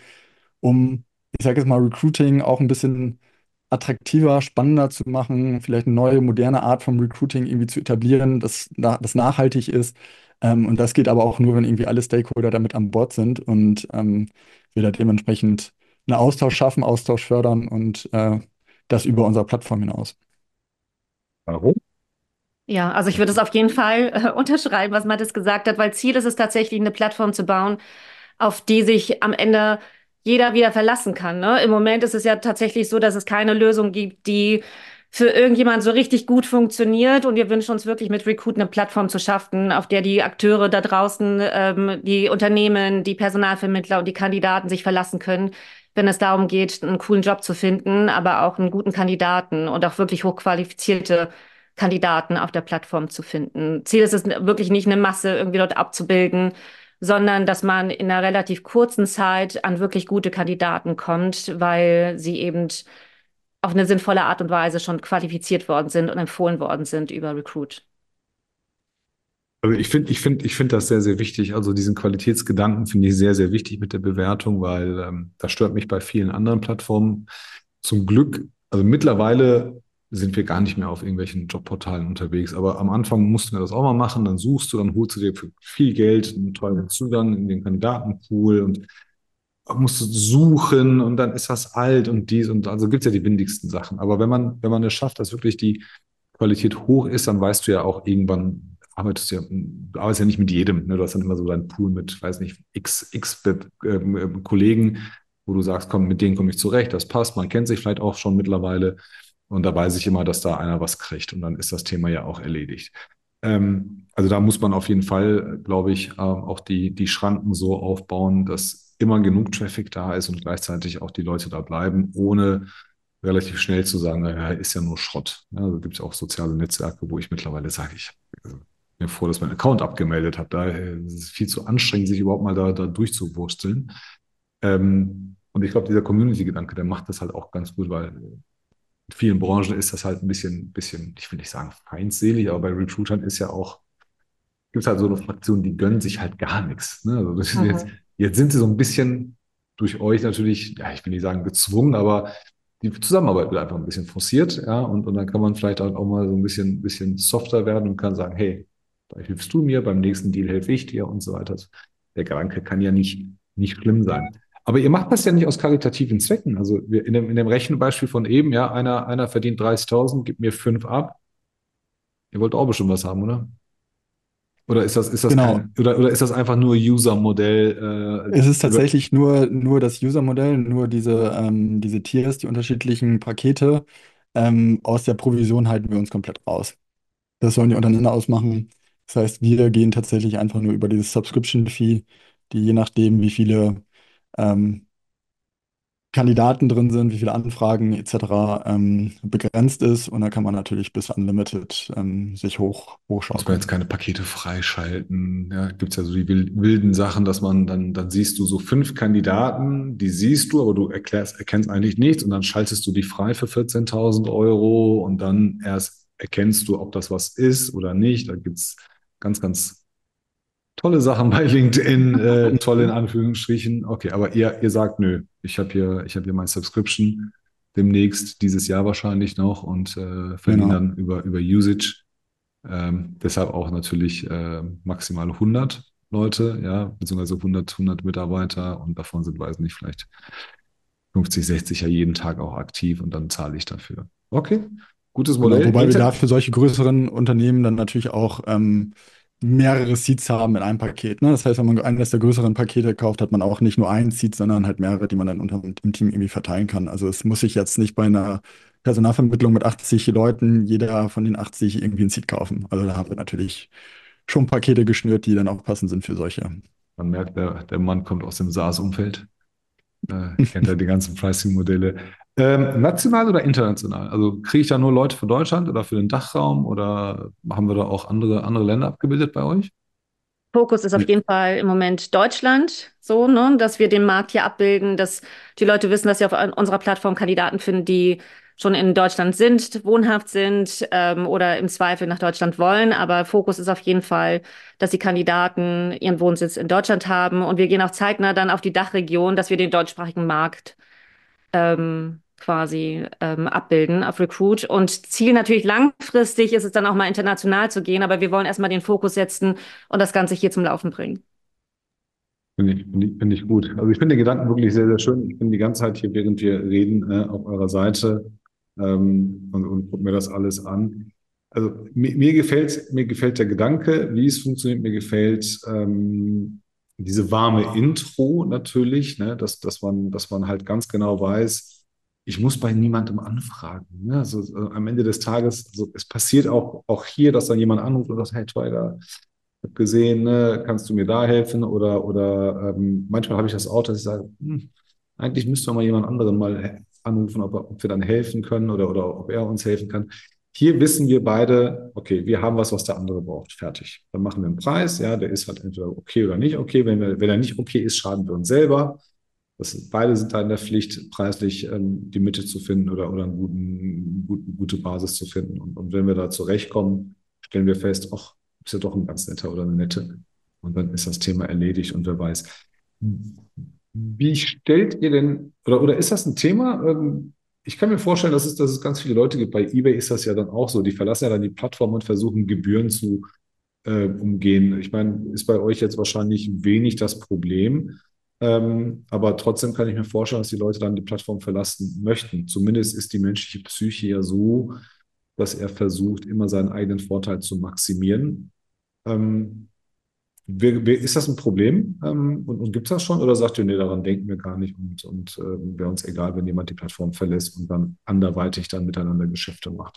um, ich sage jetzt mal, Recruiting auch ein bisschen attraktiver, spannender zu machen, vielleicht eine neue, moderne Art vom Recruiting irgendwie zu etablieren, das, na- das nachhaltig ist. Ähm, und das geht aber auch nur, wenn irgendwie alle Stakeholder damit an Bord sind und ähm, wir da dementsprechend einen Austausch schaffen, Austausch fördern und äh, das über unsere Plattform hinaus. Warum? Ja, also ich würde es auf jeden Fall äh, unterschreiben, was Mathis gesagt hat, weil Ziel ist es tatsächlich, eine Plattform zu bauen, auf die sich am Ende jeder wieder verlassen kann. Ne? Im Moment ist es ja tatsächlich so, dass es keine Lösung gibt, die für irgendjemand so richtig gut funktioniert. Und wir wünschen uns wirklich mit Recruit eine Plattform zu schaffen, auf der die Akteure da draußen, ähm, die Unternehmen, die Personalvermittler und die Kandidaten sich verlassen können, wenn es darum geht, einen coolen Job zu finden, aber auch einen guten Kandidaten und auch wirklich hochqualifizierte Kandidaten auf der Plattform zu finden. Ziel ist es wirklich nicht, eine Masse irgendwie dort abzubilden, sondern dass man in einer relativ kurzen Zeit an wirklich gute Kandidaten kommt, weil sie eben auf eine sinnvolle Art und Weise schon qualifiziert worden sind und empfohlen worden sind über Recruit. Also ich finde, ich finde, ich finde das sehr, sehr wichtig. Also diesen Qualitätsgedanken finde ich sehr, sehr wichtig mit der Bewertung, weil ähm, das stört mich bei vielen anderen Plattformen. Zum Glück, also mittlerweile sind wir gar nicht mehr auf irgendwelchen Jobportalen unterwegs. Aber am Anfang mussten wir das auch mal machen. Dann suchst du, dann holst du dir für viel Geld einen teuren Zugang in den Kandidatenpool und musst du suchen und dann ist das alt und dies und also gibt es ja die windigsten Sachen. Aber wenn man, wenn man es schafft, dass wirklich die Qualität hoch ist, dann weißt du ja auch irgendwann, arbeitest du ja, du arbeitest ja nicht mit jedem. Ne? Du hast dann immer so deinen Pool mit, weiß nicht, x, x ähm, ähm, Kollegen, wo du sagst, komm, mit denen komme ich zurecht, das passt, man kennt sich vielleicht auch schon mittlerweile und da weiß ich immer, dass da einer was kriegt und dann ist das Thema ja auch erledigt. Ähm, also da muss man auf jeden Fall, glaube ich, ähm, auch die, die Schranken so aufbauen, dass immer genug Traffic da ist und gleichzeitig auch die Leute da bleiben, ohne relativ schnell zu sagen, naja, ist ja nur Schrott. Ja, also gibt es auch soziale Netzwerke, wo ich mittlerweile sage, ich äh, mir vor, dass mein Account abgemeldet habe. Da äh, ist es viel zu anstrengend, sich überhaupt mal da, da durchzuwursteln. Ähm, und ich glaube, dieser Community-Gedanke, der macht das halt auch ganz gut, weil in vielen Branchen ist das halt ein bisschen, bisschen, ich will nicht sagen feindselig, aber bei Recruitern ist ja auch, gibt es halt so eine Fraktion, die gönnen sich halt gar nichts. Ne? Also das ist jetzt, Mhm. jetzt sind sie so ein bisschen durch euch natürlich, ja, ich will nicht sagen gezwungen, aber die Zusammenarbeit wird einfach ein bisschen forciert, ja, und, und dann kann man vielleicht auch mal so ein bisschen, bisschen softer werden und kann sagen, hey, da hilfst du mir, beim nächsten Deal helfe ich dir und so weiter. Der Gedanke kann ja nicht, nicht schlimm sein. Aber ihr macht das ja nicht aus karitativen Zwecken. Also wir, in dem, in dem Rechenbeispiel von eben, ja, einer, einer verdient dreißigtausend, gibt mir fünf ab. Ihr wollt auch bestimmt was haben, oder? Oder ist das, ist das Genau. kein, oder, oder ist das einfach nur User-Modell, Es ist äh, über, tatsächlich nur, nur das User-Modell, nur diese, ähm, diese Tiers, die unterschiedlichen Pakete. Ähm, aus der Provision halten wir uns komplett raus. Das sollen die untereinander ausmachen. Das heißt, wir gehen tatsächlich einfach nur über dieses Subscription-Fee, die je nachdem, wie viele ähm, Kandidaten drin sind, wie viele Anfragen et cetera ähm, begrenzt ist. Und da kann man natürlich bis Unlimited ähm, sich hoch, muss man jetzt hochschaukeln. keine Pakete freischalten. Ja, gibt es ja so die wil- wilden Sachen, dass man dann, dann siehst du so fünf Kandidaten, die siehst du, aber du erklärst, erkennst eigentlich nichts und dann schaltest du die frei für vierzehntausend Euro und dann erst erkennst du, ob das was ist oder nicht. Da gibt es ganz, ganz tolle Sachen bei LinkedIn, äh, toll in Mhm. Anführungsstrichen. Okay, aber ihr, ihr sagt, nö, ich habe hier, ich habe hier mein Subscription demnächst, dieses Jahr wahrscheinlich noch und äh, verdiene Genau. dann über, über Usage. Ähm, deshalb auch natürlich äh, maximal hundert Leute, ja, beziehungsweise hundert, hundert Mitarbeiter und davon sind, weiß nicht, vielleicht fünfzig, sechzig ja jeden Tag auch aktiv und dann zahle ich dafür. Okay, gutes Genau, Modell. wobei wir Hängt da ja, für solche größeren Unternehmen dann natürlich auch ähm, mehrere Seats haben in einem Paket. Ne? Das heißt, wenn man eines der größeren Pakete kauft, hat man auch nicht nur einen Seat, sondern halt mehrere, die man dann unter im Team irgendwie verteilen kann. Also es muss sich jetzt nicht bei einer Personalvermittlung mit achtzig Leuten jeder von den achtzig irgendwie ein Seat kaufen. Also da haben wir natürlich schon Pakete geschnürt, die dann auch passend sind für solche. man merkt, der, der Mann kommt aus dem SaaS-Umfeld, äh, kennt ja die ganzen Pricing-Modelle. Ähm, national oder international? Also kriege ich da nur Leute für Deutschland oder für den Dachraum oder haben wir da auch andere, andere Länder abgebildet bei euch? Fokus ist auf jeden Fall im Moment Deutschland, so, ne, dass wir den Markt hier abbilden, dass die Leute wissen, dass sie auf unserer Plattform Kandidaten finden, die schon in Deutschland sind, wohnhaft sind, ähm, oder im Zweifel nach Deutschland wollen. Aber Fokus ist auf jeden Fall, dass die Kandidaten ihren Wohnsitz in Deutschland haben. Und wir gehen auch zeitnah dann auf die Dachregion, dass wir den deutschsprachigen Markt ähm, quasi ähm, abbilden auf Recruit. Und Ziel natürlich langfristig ist es dann auch mal international zu gehen, aber wir wollen erstmal den Fokus setzen und das Ganze hier zum Laufen bringen. Finde ich, finde ich, finde ich gut. Also ich finde den Gedanken wirklich sehr, sehr schön. Ich bin die ganze Zeit hier, während wir reden, äh, auf eurer Seite ähm, und, und gucke mir das alles an. Also mir, mir gefällt, mir gefällt der Gedanke, wie es funktioniert. Mir gefällt ähm, diese warme Intro natürlich, ne, dass, dass man, dass man halt ganz genau weiß, ich muss bei niemandem anfragen. Ne? Also, äh, am Ende des Tages, also es passiert auch, auch hier, dass dann jemand anruft und sagt, hey Twitter, ich habe gesehen, ne, kannst du mir da helfen? Oder, oder ähm, manchmal habe ich das auch, dass ich sage, hm, eigentlich müsste man mal jemand anderen mal anrufen, ob, er- ob wir dann helfen können oder, oder ob er uns helfen kann. Hier wissen wir beide, okay, wir haben was, was der andere braucht. Fertig. Dann machen wir einen Preis, ja, der ist halt entweder okay oder nicht okay. Wenn, wir, wenn er nicht okay ist, schaden wir uns selber. Das, beide sind da in der Pflicht, preislich ähm, die Mitte zu finden oder, oder eine guten, guten, gute Basis zu finden. Und, und wenn wir da zurechtkommen, stellen wir fest, ach, ist ja doch ein ganz netter oder eine nette. Und dann ist das Thema erledigt und wer weiß. Wie stellt ihr denn, oder, oder ist das ein Thema? Ähm, Ich kann mir vorstellen, dass es, dass es ganz viele Leute gibt. Bei eBay ist das ja dann auch so. Die verlassen ja dann die Plattform und versuchen Gebühren zu äh, umgehen. Ich meine, ist bei euch jetzt wahrscheinlich wenig das Problem. Ähm, aber trotzdem kann ich mir vorstellen, dass die Leute dann die Plattform verlassen möchten. Zumindest ist die menschliche Psyche ja so, dass er versucht, immer seinen eigenen Vorteil zu maximieren. Ähm, wer, wer, ist das ein Problem? Ähm, und und gibt es das schon? Oder sagt ihr, nee, daran denken wir gar nicht und, und äh, wäre uns egal, wenn jemand die Plattform verlässt und dann anderweitig dann miteinander Geschäfte macht?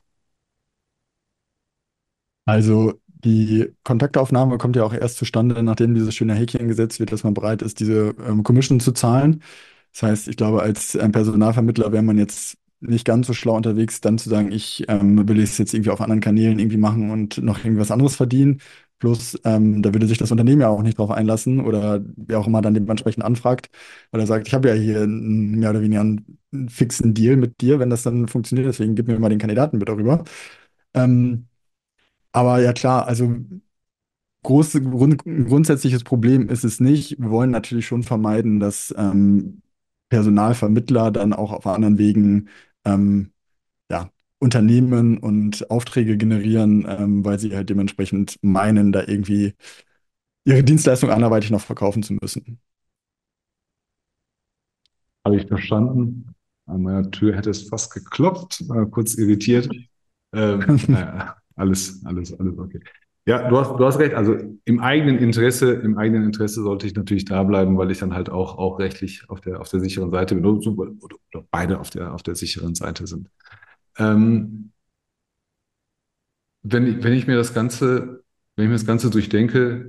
Also die Kontaktaufnahme kommt ja auch erst zustande, nachdem dieses schöne Häkchen gesetzt wird, dass man bereit ist, diese ähm, Commission zu zahlen. Das heißt, ich glaube, als ähm, Personalvermittler wäre man jetzt nicht ganz so schlau unterwegs, dann zu sagen, ich ähm, will es jetzt irgendwie auf anderen Kanälen irgendwie machen und noch irgendwas anderes verdienen. Plus, ähm, da würde sich das Unternehmen ja auch nicht drauf einlassen oder wer auch immer dann dementsprechend anfragt, weil er sagt, ich habe ja hier einen, mehr oder weniger einen, einen fixen Deal mit dir, wenn das dann funktioniert, deswegen gib mir mal den Kandidaten mit darüber. Ähm, aber ja klar, also groß, grund, ein grundsätzliches Problem ist es nicht. Wir wollen natürlich schon vermeiden, dass ähm, Personalvermittler dann auch auf anderen Wegen ähm, ja, Unternehmen und Aufträge generieren, ähm, weil sie halt dementsprechend meinen, da irgendwie ihre Dienstleistung anderweitig noch verkaufen zu müssen. Habe ich verstanden. An meiner Tür hätte es fast geklopft, war kurz irritiert. Ähm, naja, alles, alles, alles okay. Ja, du hast, du hast recht. Also im eigenen Interesse, im eigenen Interesse sollte ich natürlich da bleiben, weil ich dann halt auch, auch rechtlich auf der, auf der sicheren Seite bin. Oder, oder, oder beide auf der, auf der sicheren Seite sind. Ähm, wenn, ich- wenn ich mir das Ganze, wenn ich mir das Ganze durchdenke,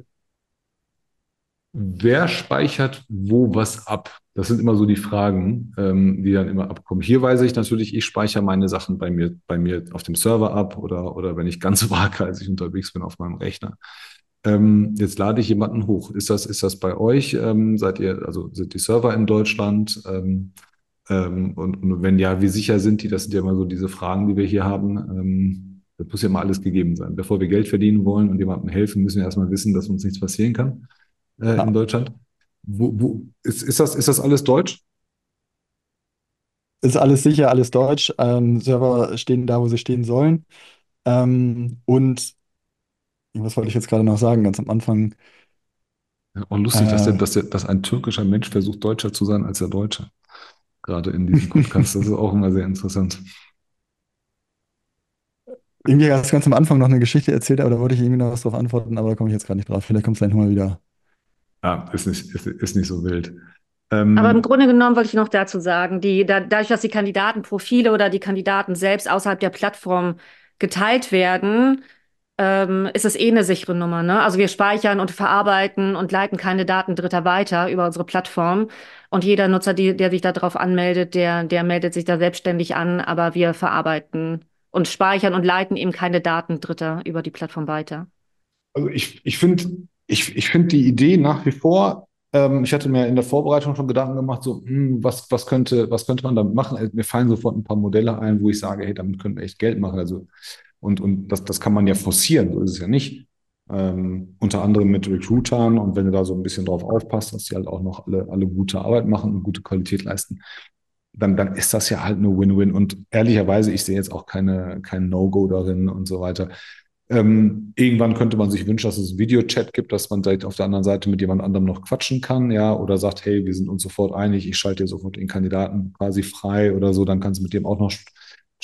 wer speichert wo was ab? Das sind immer so die Fragen, ähm, die dann immer abkommen. Hier weiß ich natürlich, ich speichere meine Sachen bei mir, bei mir auf dem Server ab oder, oder wenn ich ganz waghalsig unterwegs bin auf meinem Rechner. Ähm, jetzt lade ich jemanden hoch. Ist das, ist das bei euch? Ähm, seid ihr, also sind die Server in Deutschland? Ähm, ähm, und, und wenn ja, wie sicher sind die? Das sind ja immer so diese Fragen, die wir hier haben. Ähm, das muss ja mal alles gegeben sein. Bevor wir Geld verdienen wollen und jemandem helfen, müssen wir erstmal wissen, dass uns nichts passieren kann äh, in Ja, Deutschland. Wo, wo, ist, ist das, ist das alles Deutsch? ist alles sicher, alles deutsch. Ähm, Server stehen da, wo sie stehen sollen. Ähm, und was wollte ich jetzt gerade noch sagen, ganz am Anfang? Ja, auch lustig, dass, der, Äh, dass, der, dass ein türkischer Mensch versucht, deutscher zu sein als der Deutsche. Gerade in diesem Podcast. Das ist auch immer sehr interessant. Irgendwie hast du ganz am Anfang noch eine Geschichte erzählt, aber da wollte ich irgendwie noch was drauf antworten, aber da komme ich jetzt gerade nicht drauf. Vielleicht kommst du gleich nochmal wieder. Ja, ist nicht, ist, ist nicht so wild. Aber im Ähm, Grunde genommen wollte ich noch dazu sagen, die, da, dadurch, dass die Kandidatenprofile oder die Kandidaten selbst außerhalb der Plattform geteilt werden, ähm, ist es eh eine sichere Nummer, ne? Also wir speichern und verarbeiten und leiten keine Daten Dritter weiter über unsere Plattform. Und jeder Nutzer, die, der sich darauf anmeldet, der, der meldet sich da selbstständig an, aber wir verarbeiten und speichern und leiten eben keine Daten Dritter über die Plattform weiter. also ich, ich finde ich, ich find die Idee nach wie vor, ähm, ich hatte mir in der Vorbereitung schon Gedanken gemacht, so, hm, was, was könnte, was könnte man damit machen? Also mir fallen sofort ein paar Modelle ein, wo ich sage, hey, damit können wir echt Geld machen. Also, und, und das, das kann man ja forcieren, so ist es ja nicht. Ähm, unter anderem mit Recruitern und wenn du da so ein bisschen drauf aufpasst, dass die halt auch noch alle, alle gute Arbeit machen und gute Qualität leisten, dann, dann ist das ja halt eine Win-Win. Und ehrlicherweise, ich sehe jetzt auch keine, kein No-Go darin und so weiter. Ähm, irgendwann könnte man sich wünschen, dass es einen Videochat gibt, dass man direkt auf der anderen Seite mit jemand anderem noch quatschen kann, ja, oder sagt, hey, wir sind uns sofort einig, ich schalte dir sofort den Kandidaten quasi frei oder so, dann kannst du mit dem auch noch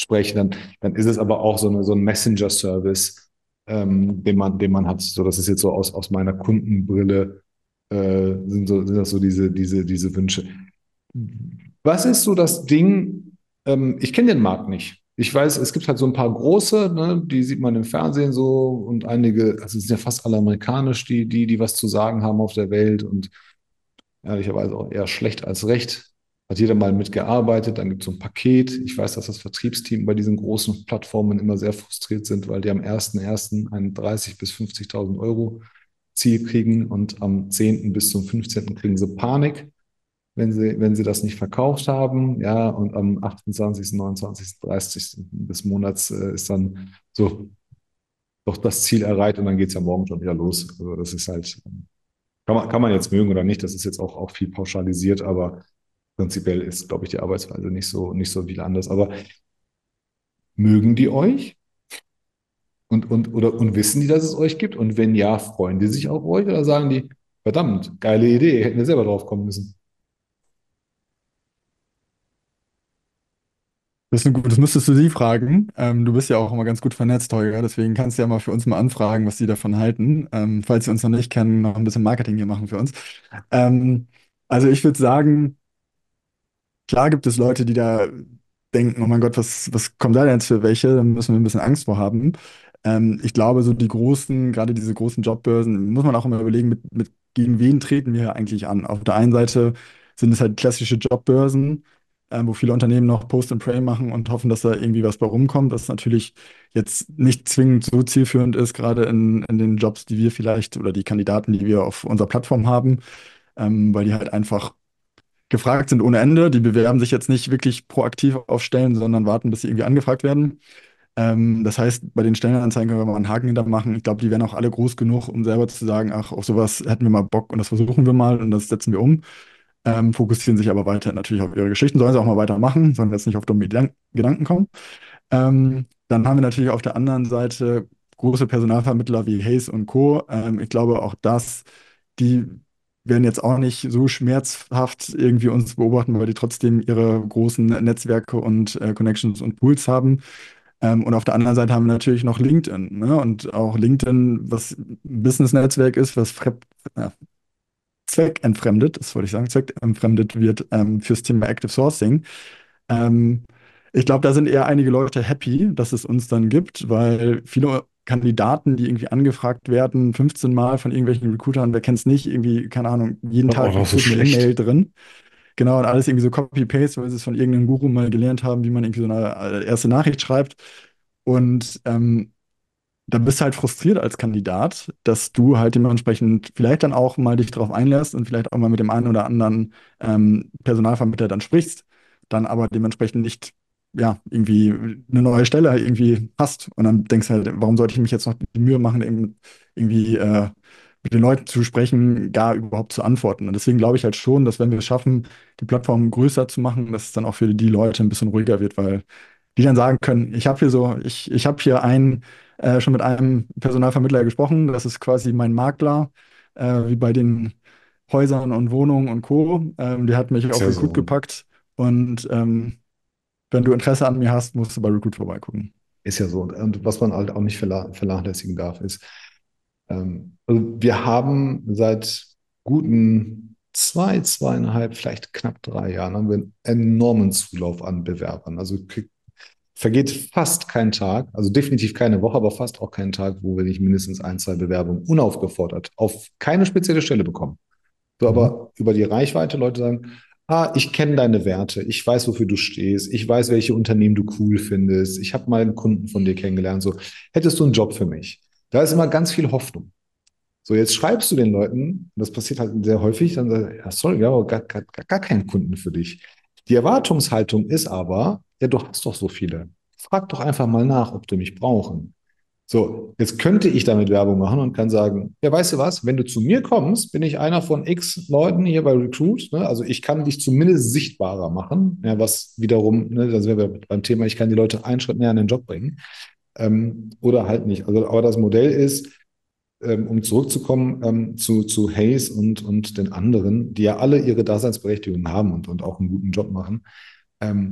sprechen, dann, dann ist es aber auch so, eine, so ein Messenger-Service, ähm, den man, den man hat. So, das ist jetzt so aus, aus meiner Kundenbrille, äh, sind, so, sind das so diese, diese, diese Wünsche. Was ist so das Ding? Ähm, ich kenne den Markt nicht. Ich weiß, es gibt halt so ein paar große, ne, die sieht man im Fernsehen so und einige, also es sind ja fast alle amerikanisch, die, die, die was zu sagen haben auf der Welt und ehrlicherweise auch eher schlecht als recht. Hat jeder mal mitgearbeitet, dann gibt es so ein Paket. Ich weiß, dass das Vertriebsteam bei diesen großen Plattformen immer sehr frustriert sind, weil die am ersten ersten ein dreißig bis fünfzigtausend Euro Ziel kriegen und am zehnten bis zum fünfzehnten kriegen sie Panik, wenn sie, wenn sie das nicht verkauft haben. Ja, und am achtundzwanzigsten, neunundzwanzigsten, dreißigsten des Monats äh, ist dann so doch das Ziel erreicht und dann geht es ja morgen schon wieder los. Also das ist halt, kann man, kann man jetzt mögen oder nicht, das ist jetzt auch, auch viel pauschalisiert, aber prinzipiell ist, glaube ich, die Arbeitsweise nicht so, nicht so viel anders. Aber mögen die euch? Und, und, oder, und wissen die, dass es euch gibt? Und wenn ja, freuen die sich auf euch oder sagen die, verdammt, geile Idee, hätten wir selber drauf kommen müssen? Das ist ein gut, das müsstest du sie fragen. Ähm, du bist ja auch immer ganz gut vernetzt, Holger. Deswegen kannst du ja mal für uns mal anfragen, was sie davon halten. Ähm, falls sie uns noch nicht kennen, noch ein bisschen Marketing hier machen für uns. Ähm, also ich würde sagen, klar gibt es Leute, die da denken, oh mein Gott, was, was kommt da denn jetzt für welche? Da müssen wir ein bisschen Angst vor haben. Ähm, ich glaube, so die großen, gerade diese großen Jobbörsen, muss man auch immer überlegen, mit, mit gegen wen treten wir eigentlich an? Auf der einen Seite sind es halt klassische Jobbörsen, ähm, wo viele Unternehmen noch Post and Pray machen und hoffen, dass da irgendwie was bei rumkommt, was natürlich jetzt nicht zwingend so zielführend ist, gerade in, in den Jobs, die wir vielleicht oder die Kandidaten, die wir auf unserer Plattform haben, ähm, weil die halt einfach gefragt sind ohne Ende. Die bewerben sich jetzt nicht wirklich proaktiv auf Stellen, sondern warten, bis sie irgendwie angefragt werden. Ähm, das heißt, bei den Stellenanzeigen können wir mal einen Haken hinter machen. Ich glaube, die wären auch alle groß genug, um selber zu sagen, ach, auf sowas hätten wir mal Bock und das versuchen wir mal und das setzen wir um. Ähm, fokussieren sich aber weiter natürlich auf ihre Geschichten, sollen sie auch mal weitermachen, sollen jetzt nicht auf dumme Gedan- Gedanken kommen. Ähm, dann haben wir natürlich auf der anderen Seite große Personalvermittler wie Hayes und Co. Ähm, ich glaube, auch das, die werden jetzt auch nicht so schmerzhaft irgendwie uns beobachten, weil die trotzdem ihre großen Netzwerke und äh, Connections und Pools haben. Ähm, und auf der anderen Seite haben wir natürlich noch LinkedIn, ne? Und auch LinkedIn, was ein Business-Netzwerk ist, was fre- äh, zweckentfremdet, das wollte ich sagen, zweckentfremdet wird ähm, fürs Thema Active Sourcing. Ähm, Ich glaube, da sind eher einige Leute happy, dass es uns dann gibt, weil viele Kandidaten, die irgendwie angefragt werden, fünfzehn Mal von irgendwelchen Recruitern, wer kennt es nicht, irgendwie, keine Ahnung, jeden Das ist auch Tag noch so gefühlt eine E-Mail schlecht. drin. Genau, und alles irgendwie so Copy-Paste, weil sie es von irgendeinem Guru mal gelernt haben, wie man irgendwie so eine äh, erste Nachricht schreibt. Und ähm, da bist du halt frustriert als Kandidat, dass du halt dementsprechend vielleicht dann auch mal dich drauf einlässt und vielleicht auch mal mit dem einen oder anderen ähm, Personalvermittler dann sprichst, dann aber dementsprechend nicht, ja, irgendwie eine neue Stelle irgendwie hast. Und dann denkst du halt, warum sollte ich mich jetzt noch die Mühe machen, eben irgendwie äh, mit den Leuten zu sprechen, gar überhaupt zu antworten. Und deswegen glaube ich halt schon, dass wenn wir es schaffen, die Plattform größer zu machen, dass es dann auch für die Leute ein bisschen ruhiger wird, weil die dann sagen können, ich habe hier so, ich, ich habe hier einen äh, schon mit einem Personalvermittler gesprochen. Das ist quasi mein Makler, äh, wie bei den Häusern und Wohnungen und Co. Ähm, der hat mich Ist auf ja Recruit so. gepackt. Und ähm, wenn du Interesse an mir hast, musst du bei Recruit vorbeigucken. Ist ja so. Und, und was man halt auch nicht verla vernachlässigen darf, ist, ähm, also wir haben seit guten zwei, zweieinhalb, vielleicht knapp drei Jahren haben wir einen enormen Zulauf an Bewerbern. Also krieg- vergeht fast kein Tag, also definitiv keine Woche, aber fast auch keinen Tag, wo wir nicht mindestens ein, zwei Bewerbungen unaufgefordert auf keine spezielle Stelle bekommen. So, Mhm. aber über die Reichweite, Leute sagen, ah, ich kenne deine Werte, ich weiß, wofür du stehst, ich weiß, welche Unternehmen du cool findest, ich habe mal einen Kunden von dir kennengelernt, so, hättest du einen Job für mich? Da ist immer ganz viel Hoffnung. So, jetzt schreibst du den Leuten, das passiert halt sehr häufig, dann sagst du, ja, sorry, wir haben aber gar, gar, gar keinen Kunden für dich. Die Erwartungshaltung ist aber, ja, du hast doch so viele. Frag doch einfach mal nach, ob du mich brauchen. So, jetzt könnte ich damit Werbung machen und kann sagen, ja, weißt du was, wenn du zu mir kommst, bin ich einer von X Leuten hier bei Recruit, ne? Also ich kann dich zumindest sichtbarer machen, ja, was wiederum, ne, da sind wir beim Thema, ich kann die Leute einen Schritt näher an den Job bringen, ähm, oder halt nicht. Also, aber das Modell ist, ähm, um zurückzukommen ähm, zu, zu Hayes und, und den anderen, die ja alle ihre Daseinsberechtigung haben und, und auch einen guten Job machen. Ähm,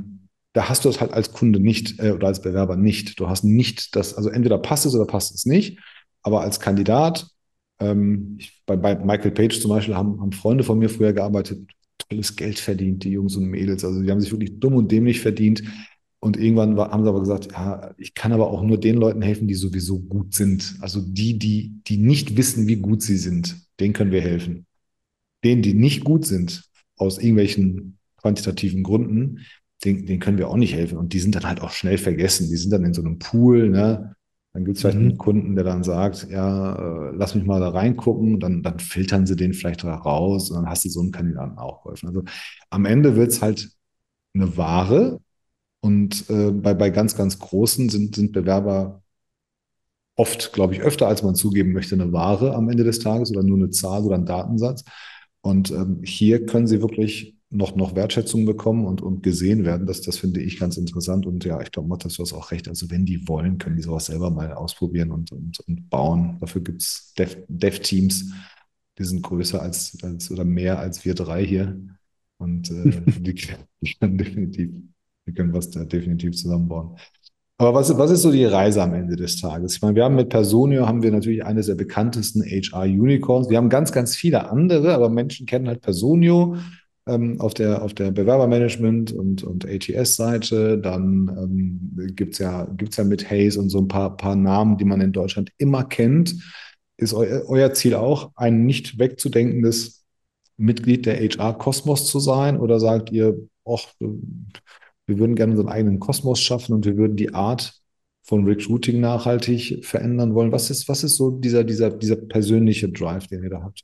Da hast du das halt als Kunde nicht äh, oder als Bewerber nicht. Du hast nicht das, also entweder passt es oder passt es nicht. Aber als Kandidat, ähm, ich, bei, bei Michael Page zum Beispiel haben, haben Freunde von mir früher gearbeitet, tolles Geld verdient, die Jungs und Mädels. Also die haben sich wirklich dumm und dämlich verdient. Und irgendwann war, haben sie aber gesagt, ja, ich kann aber auch nur den Leuten helfen, die sowieso gut sind. Also die, die, die nicht wissen, wie gut sie sind, denen können wir helfen. Denen, die nicht gut sind, aus irgendwelchen quantitativen Gründen, denen, denen können wir auch nicht helfen. Und die sind dann halt auch schnell vergessen. Die sind dann in so einem Pool, ne? Dann gibt es vielleicht einen Mhm. Kunden, der dann sagt, ja, äh, lass mich mal da reingucken. Dann, dann filtern sie den vielleicht da raus und dann hast du so einen Kandidaten auch geholfen. Also am Ende wird es halt eine Ware und äh, bei, bei ganz, ganz großen sind, sind Bewerber oft, glaube ich, öfter, als man zugeben möchte, eine Ware am Ende des Tages oder nur eine Zahl oder ein Datensatz. Und ähm, hier können Sie wirklich noch, noch Wertschätzung bekommen und, und gesehen werden. Das, das finde ich ganz interessant. Und ja, ich glaube, Matthias, du hast auch recht. Also wenn die wollen, können die sowas selber mal ausprobieren und, und, und bauen. Dafür gibt es Dev, Dev-Teams, die sind größer als, als oder mehr als wir drei hier. Und äh, die, die können definitiv, die können was da definitiv zusammenbauen. Aber was, was ist so die Reise am Ende des Tages? Ich meine, wir haben mit Personio haben wir natürlich eines der bekanntesten H R-Unicorns. Wir haben ganz, ganz viele andere, aber Menschen kennen halt Personio ähm, auf der, auf der Bewerbermanagement und, und A T S-Seite. Dann ähm, gibt es ja, gibt's ja mit Hayes und so ein paar, paar Namen, die man in Deutschland immer kennt. Ist eu, euer Ziel auch, ein nicht wegzudenkendes Mitglied der H R-Kosmos zu sein? Oder sagt ihr, ach, wir würden gerne unseren eigenen Kosmos schaffen und wir würden die Art von Recruiting nachhaltig verändern wollen? Was ist, was ist so dieser, dieser, dieser persönliche Drive, den ihr da habt?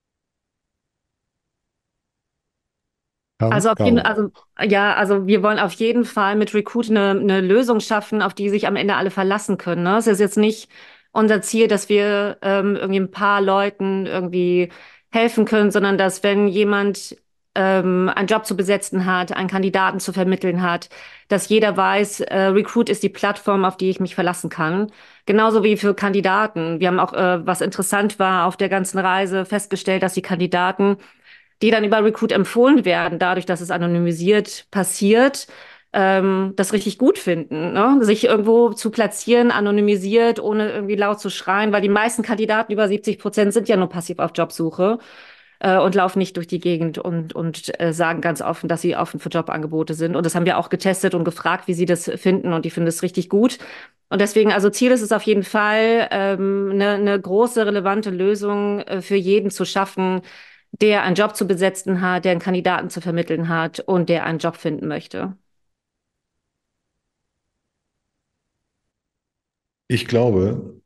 Caro? Also auf jeden, Caro. also ja, also wir wollen auf jeden Fall mit Recruit eine, eine Lösung schaffen, auf die sich am Ende alle verlassen können. Ne? Es ist jetzt nicht unser Ziel, dass wir ähm, irgendwie ein paar Leuten irgendwie helfen können, sondern dass wenn jemand ähm, einen Job zu besetzen hat, einen Kandidaten zu vermitteln hat, dass jeder weiß, äh, Recruit ist die Plattform, auf die ich mich verlassen kann. Genauso wie für Kandidaten. Wir haben auch, äh, was interessant war, auf der ganzen Reise festgestellt, dass die Kandidaten die dann über Recruit empfohlen werden, dadurch, dass es anonymisiert passiert, ähm, das richtig gut finden, ne? Sich irgendwo zu platzieren, anonymisiert, ohne irgendwie laut zu schreien, weil die meisten Kandidaten, über siebzig Prozent, sind ja nur passiv auf Jobsuche äh, und laufen nicht durch die Gegend und, und äh, sagen ganz offen, dass sie offen für Jobangebote sind. Und das haben wir auch getestet und gefragt, wie sie das finden, und die finden es richtig gut. Und deswegen, also Ziel ist es auf jeden Fall, ähm, eine, eine große, relevante Lösung äh, für jeden zu schaffen, der einen Job zu besetzen hat, der einen Kandidaten zu vermitteln hat und der einen Job finden möchte. Ich glaube,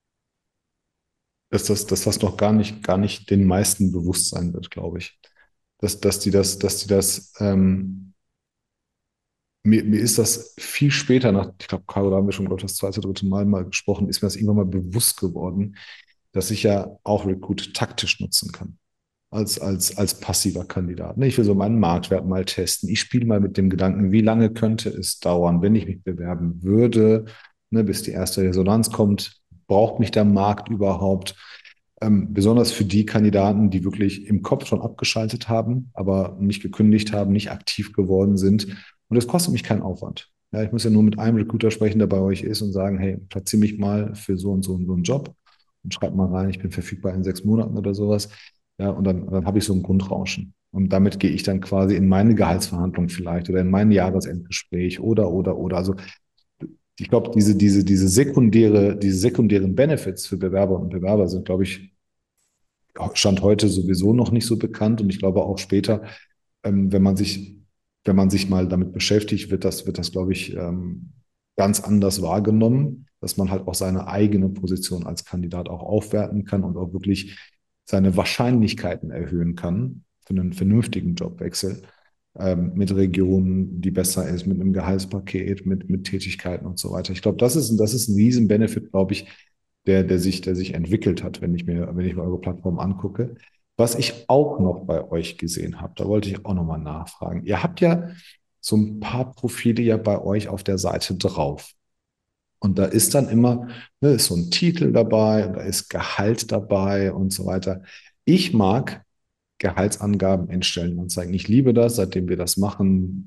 dass das, dass das noch gar nicht, gar nicht den meisten bewusst sein wird, glaube ich. Dass, dass die das, dass die das, ähm, mir, mir ist das viel später nach, ich glaube, Caro, da haben wir schon, glaube ich, das zweite, dritte Mal mal gesprochen, ist mir das irgendwann mal bewusst geworden, dass ich ja auch Recruit taktisch nutzen kann. als, als, als passiver Kandidat. Ne? Ich will so meinen Marktwert mal testen. Ich spiele mal mit dem Gedanken, wie lange könnte es dauern, wenn ich mich bewerben würde, ne, bis die erste Resonanz kommt. Braucht mich der Markt überhaupt? Ähm, besonders für die Kandidaten, die wirklich im Kopf schon abgeschaltet haben, aber nicht gekündigt haben, nicht aktiv geworden sind. Und das kostet mich keinen Aufwand. Ja, ich muss ja nur mit einem Recruiter sprechen, der bei euch ist und sagen, hey, platziere mich mal für so und so und so einen Job und schreib mal rein, ich bin verfügbar in sechs Monaten oder sowas. Ja, und dann, dann habe ich so ein Grundrauschen. Und damit gehe ich dann quasi in meine Gehaltsverhandlung vielleicht oder in mein Jahresendgespräch oder, oder, oder. Also ich glaube, diese, diese, diese sekundäre, diese sekundären Benefits für Bewerber und Bewerber sind, glaube ich, Stand heute sowieso noch nicht so bekannt. Und ich glaube auch später, ähm, wenn man sich, wenn man sich mal damit beschäftigt, wird das, wird das, glaube ich, ähm, ganz anders wahrgenommen, dass man halt auch seine eigene Position als Kandidat auch aufwerten kann und auch wirklich seine Wahrscheinlichkeiten erhöhen kann für einen vernünftigen Jobwechsel ähm, mit Regionen, die besser ist, mit einem Gehaltspaket, mit, mit Tätigkeiten und so weiter. Ich glaube, das ist, das ist ein Riesen-Benefit, glaube ich, der, der sich, der sich entwickelt hat, wenn ich mir, wenn ich mir eure Plattform angucke. Was ich auch noch bei euch gesehen habe, da wollte ich auch noch mal nachfragen. Ihr habt ja so ein paar Profile ja bei euch auf der Seite drauf. Und da ist dann immer, ne, ist so ein Titel dabei und da ist Gehalt dabei und so weiter. Ich mag Gehaltsangaben in Stellenanzeigen. Ich liebe das, seitdem wir das machen,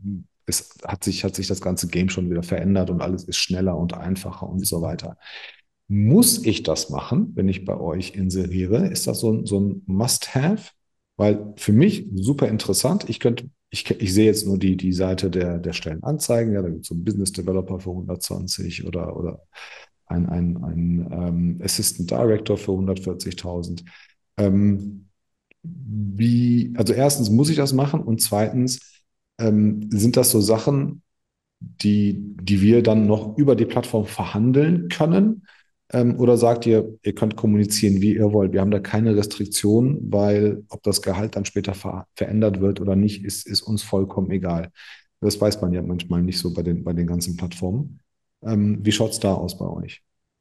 es hat sich, hat sich das ganze Game schon wieder verändert und alles ist schneller und einfacher und so weiter. Muss ich das machen, wenn ich bei euch inseriere? Ist das so ein, so ein Must-Have? Weil für mich super interessant. Ich könnte, ich, ich sehe jetzt nur die, die Seite der, der Stellenanzeigen. Ja, da gibt es so einen Business Developer für hundertzwanzig oder, oder ein, ein, ein ähm, Assistant Director für hundertvierzigtausend. Ähm, wie, also erstens muss ich das machen und zweitens ähm, sind das so Sachen, die, die wir dann noch über die Plattform verhandeln können? Ähm, oder sagt ihr, ihr könnt kommunizieren, wie ihr wollt? Wir haben da keine Restriktionen, weil ob das Gehalt dann später ver verändert wird oder nicht, ist, ist uns vollkommen egal. Das weiß man ja manchmal nicht so bei den, bei den ganzen Plattformen. Ähm, wie schaut es da aus bei euch?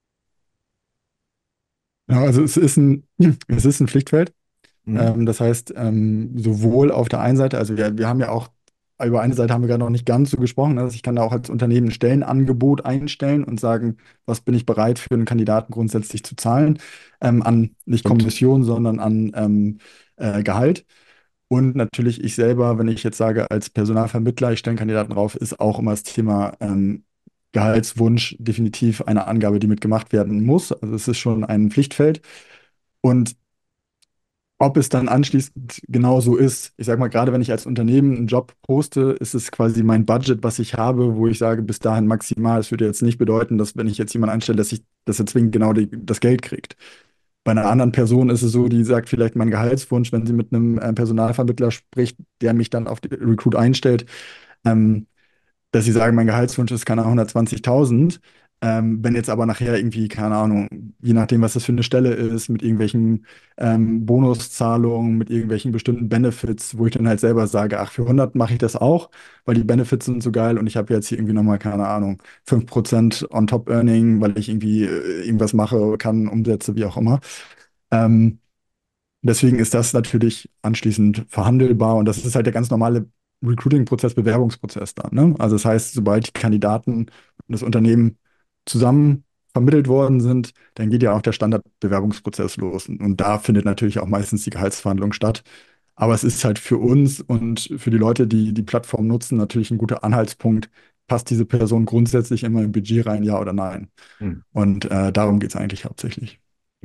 Ja, also es ist ein, es ist ein Pflichtfeld. Mhm. Ähm, das heißt, ähm, sowohl auf der einen Seite, also wir, wir haben ja auch, über eine Seite haben wir gerade noch nicht ganz so gesprochen, ne? Also ich kann da auch als Unternehmen ein Stellenangebot einstellen und sagen, was bin ich bereit für einen Kandidaten grundsätzlich zu zahlen, ähm, an nicht Und Kommission, sondern an ähm, äh, Gehalt. Und natürlich ich selber, wenn ich jetzt sage, als Personalvermittler, ich stelle einen Kandidaten drauf, ist auch immer das Thema ähm, Gehaltswunsch definitiv eine Angabe, die mitgemacht werden muss. Also es ist schon ein Pflichtfeld. Und ob es dann anschließend genau so ist, ich sage mal, gerade wenn ich als Unternehmen einen Job poste, ist es quasi mein Budget, was ich habe, wo ich sage, bis dahin maximal. Das würde jetzt nicht bedeuten, dass wenn ich jetzt jemanden einstelle, dass ich, dass er zwingend genau die, das Geld kriegt. Bei einer anderen Person ist es so, die sagt vielleicht meinen Gehaltswunsch, wenn sie mit einem äh, Personalvermittler spricht, der mich dann auf die Recruit einstellt. Ähm, Dass sie sagen, mein Gehaltswunsch ist, keine Ahnung, hundertzwanzigtausend. Ähm, wenn jetzt aber nachher irgendwie, keine Ahnung, je nachdem, was das für eine Stelle ist, mit irgendwelchen ähm, Bonuszahlungen, mit irgendwelchen bestimmten Benefits, wo ich dann halt selber sage, ach, für hundert mache ich das auch, weil die Benefits sind so geil und ich habe jetzt hier irgendwie nochmal, keine Ahnung, fünf Prozent on top Earning, weil ich irgendwie äh, irgendwas mache, kann, umsetze, wie auch immer. Ähm, Deswegen ist das natürlich anschließend verhandelbar und das ist halt der ganz normale Recruiting-Prozess, Bewerbungsprozess dann. Ne? Also das heißt, sobald die Kandidaten und das Unternehmen zusammen vermittelt worden sind, dann geht ja auch der Standardbewerbungsprozess los. Und, und da findet natürlich auch meistens die Gehaltsverhandlung statt. Aber es ist halt für uns und für die Leute, die die Plattform nutzen, natürlich ein guter Anhaltspunkt. Passt diese Person grundsätzlich immer im Budget rein, ja oder nein? hm. Und äh, darum geht es eigentlich hauptsächlich.